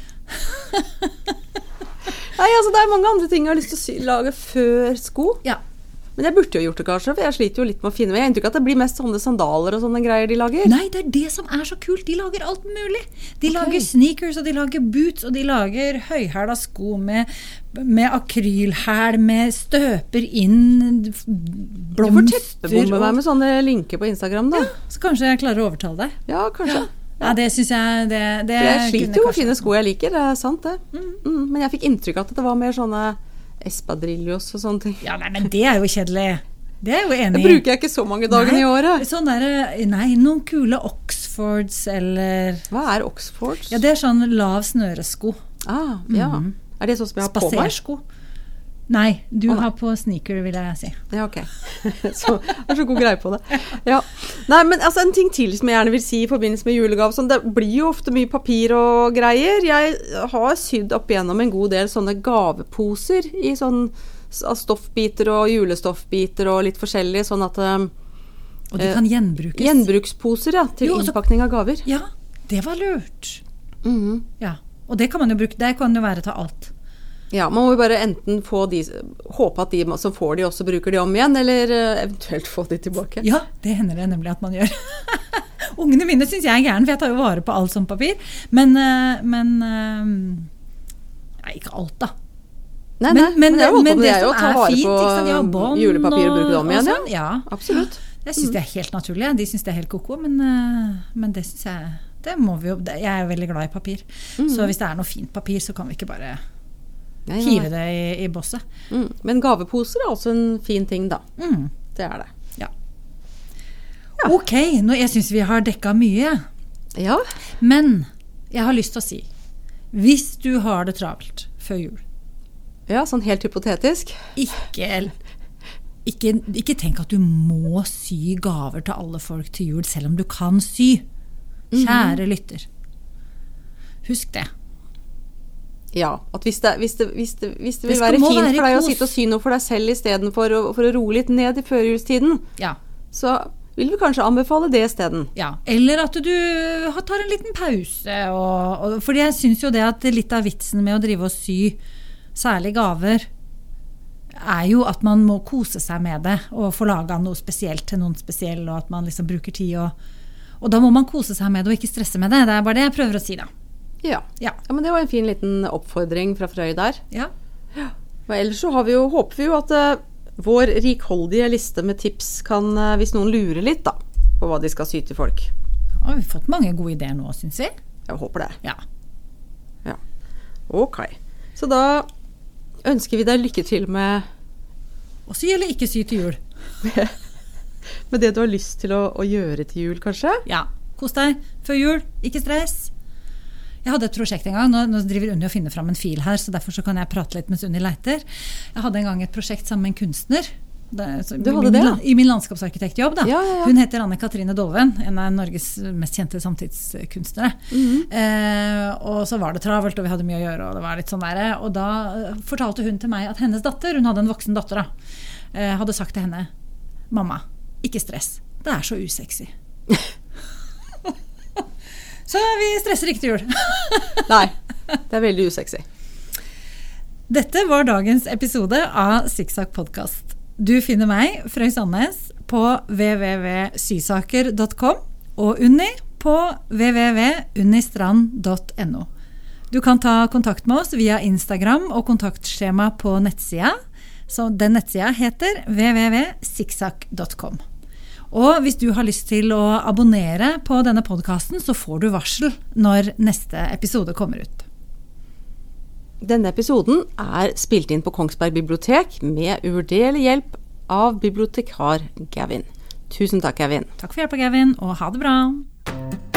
Nei, altså det er mange andre ting jeg har lyst til å lage før sko.
Ja.
Men jeg burde jo gjort det kanskje, for jeg sliter jo litt med å finne. Men jeg har inntrykk at det blir mest sånne sandaler og sånne greier de lager.
Nei, det er det som er så kult. De lager alt mulig. De lager sneakers, og de lager boots, og de lager høyhæla sko med akrylhæl, med støper inn blomster.
Du får teppebombe meg med sånne linker på Instagram da.
Ja, så kanskje jeg klarer å overtale deg.
Ja, kanskje.
Ja, det synes jeg...
For jeg sliter jo å finne sko jeg liker, det er sant det. Men jeg fikk inntrykk av at det var mer sånne... espadrillos og sånne ting.
Ja, nei, men det er jo kjedelig. Det er jo enig.
Det bruker jeg ikke så mange dager i året.
Sånn noen kule Oxfords eller...
Hva er Oxfords?
Ja, det er sånn lav snøresko.
Ja. Er det sånn som jeg har på meg?
Spasersko. Nei, du har på sneaker, vil jeg si.
Ja, ok. Så, jeg har så god greie på det. Ja. Nei, men altså en ting til som jeg gjerne vil si i forbindelse med julegave, sånn, det blir jo ofte mye papir og greier. Jeg har sydd opp igjennom en god del sånne gaveposer i sånn stoffbiter og julestoffbiter og litt forskjellig, sånn at...
og de kan gjenbrukes.
Gjenbruksposer, ja, til innpakning av gaver.
Ja, det var lurt. Ja, og det kan man jo bruke, det kan jo være til alt.
Ja, man må jo bare enten håpe at de som får de også bruker de om igjen, eller eventuelt få de tilbake.
Ja, det hender det nemlig at man gjør. Ungene mine synes jeg er gæren, for jeg tar jo vare på alt som papir. Men ikke alt da.
Men det er jo å ta vare på julepapir og bruke det om igjen.
Sånn, ja, absolutt. Jeg synes det er helt naturlig, de synes det er helt koko, men det synes jeg, det må vi jo, jeg er veldig glad i papir. Så hvis det er noe fint papir, så kan vi ikke bare... hive det i bosset.
Men gaveposer er også en fin ting da. Det er det.
Ja. Ok, nå jeg synes vi har dekket mye.
Ja.
Men jeg har lyst til å si, hvis du har det travelt før jul.
Ja, sånn helt hypotetisk.
Ikke tenk at du må sy gaver til alle folk til jul, selv om du kan sy. Kjære lytter. Husk det.
Ja, at hvis det vil være fint for deg å sitte og sy noe for deg selv I stedet for å roe litt ned I førjulstiden, så vil vi kanskje anbefale det I stedet.
Ja, eller at du tar en liten pause. Fordi jeg synes jo det at litt av vitsen med å drive og sy, særlig gaver, jo at man må kose seg med det, og få laget noe spesielt til noen spesiell, og at man liksom bruker tid, og da må man kose seg med det, og ikke stresse med det. Det bare det jeg prøver å si da.
Ja, men det var en fin liten oppfordring fra Frøy der.
Ja.
Og ellers så håper vi jo at vår rikholdige liste med tips kan, hvis noen lurer litt da, på hva de skal sy til folk.
Ja, vi har fått mange gode ideer nå, synes vi.
Jeg håper det.
Ja.
Ok. Så da ønsker vi deg lykke til med
å sy eller ikke sy til jul.
Med det du har lyst til å gjøre til jul, kanskje?
Ja, kos deg før jul, ikke stress. Jeg hadde et prosjekt en gang, nå driver Unni å finne frem en fil her, så derfor så kan jeg prate litt mens Unni leiter. Jeg hadde en gang et prosjekt sammen med en kunstner.
Du hadde det, ja?
I min landskapsarkitektjobb da.
Ja.
Hun heter Anne-Katrine Dolven, en av Norges mest kjente samtidskunstnere. Og så var det travelt, og vi hadde mye å gjøre, og det var litt sånn der. Og da fortalte hun til meg at hennes datter, hun hadde en voksen datter da, hadde sagt til henne, mamma, ikke stress, det så usexy. Så vi stresser ikke til jul.
Nei, det veldig usexy.
Dette var dagens episode av Zikzak Podcast. Du finner meg, Frøy Sandnes, på www.sysaker.com og Unni på www.unnistrand.no. Du kan ta kontakt med oss via Instagram og kontaktskjema på nettsida. Så den nettsida heter www.zikzak.com. Og hvis du har lyst til å abonnere på denne podcasten, så får du varsel når neste episode kommer ut.
Denne episoden spilt inn på Kongsberg bibliotek med uvurderlig hjelp av bibliotekar Gavin. Tusen takk, Gavin.
Takk for hjelp, Gavin, og ha det bra.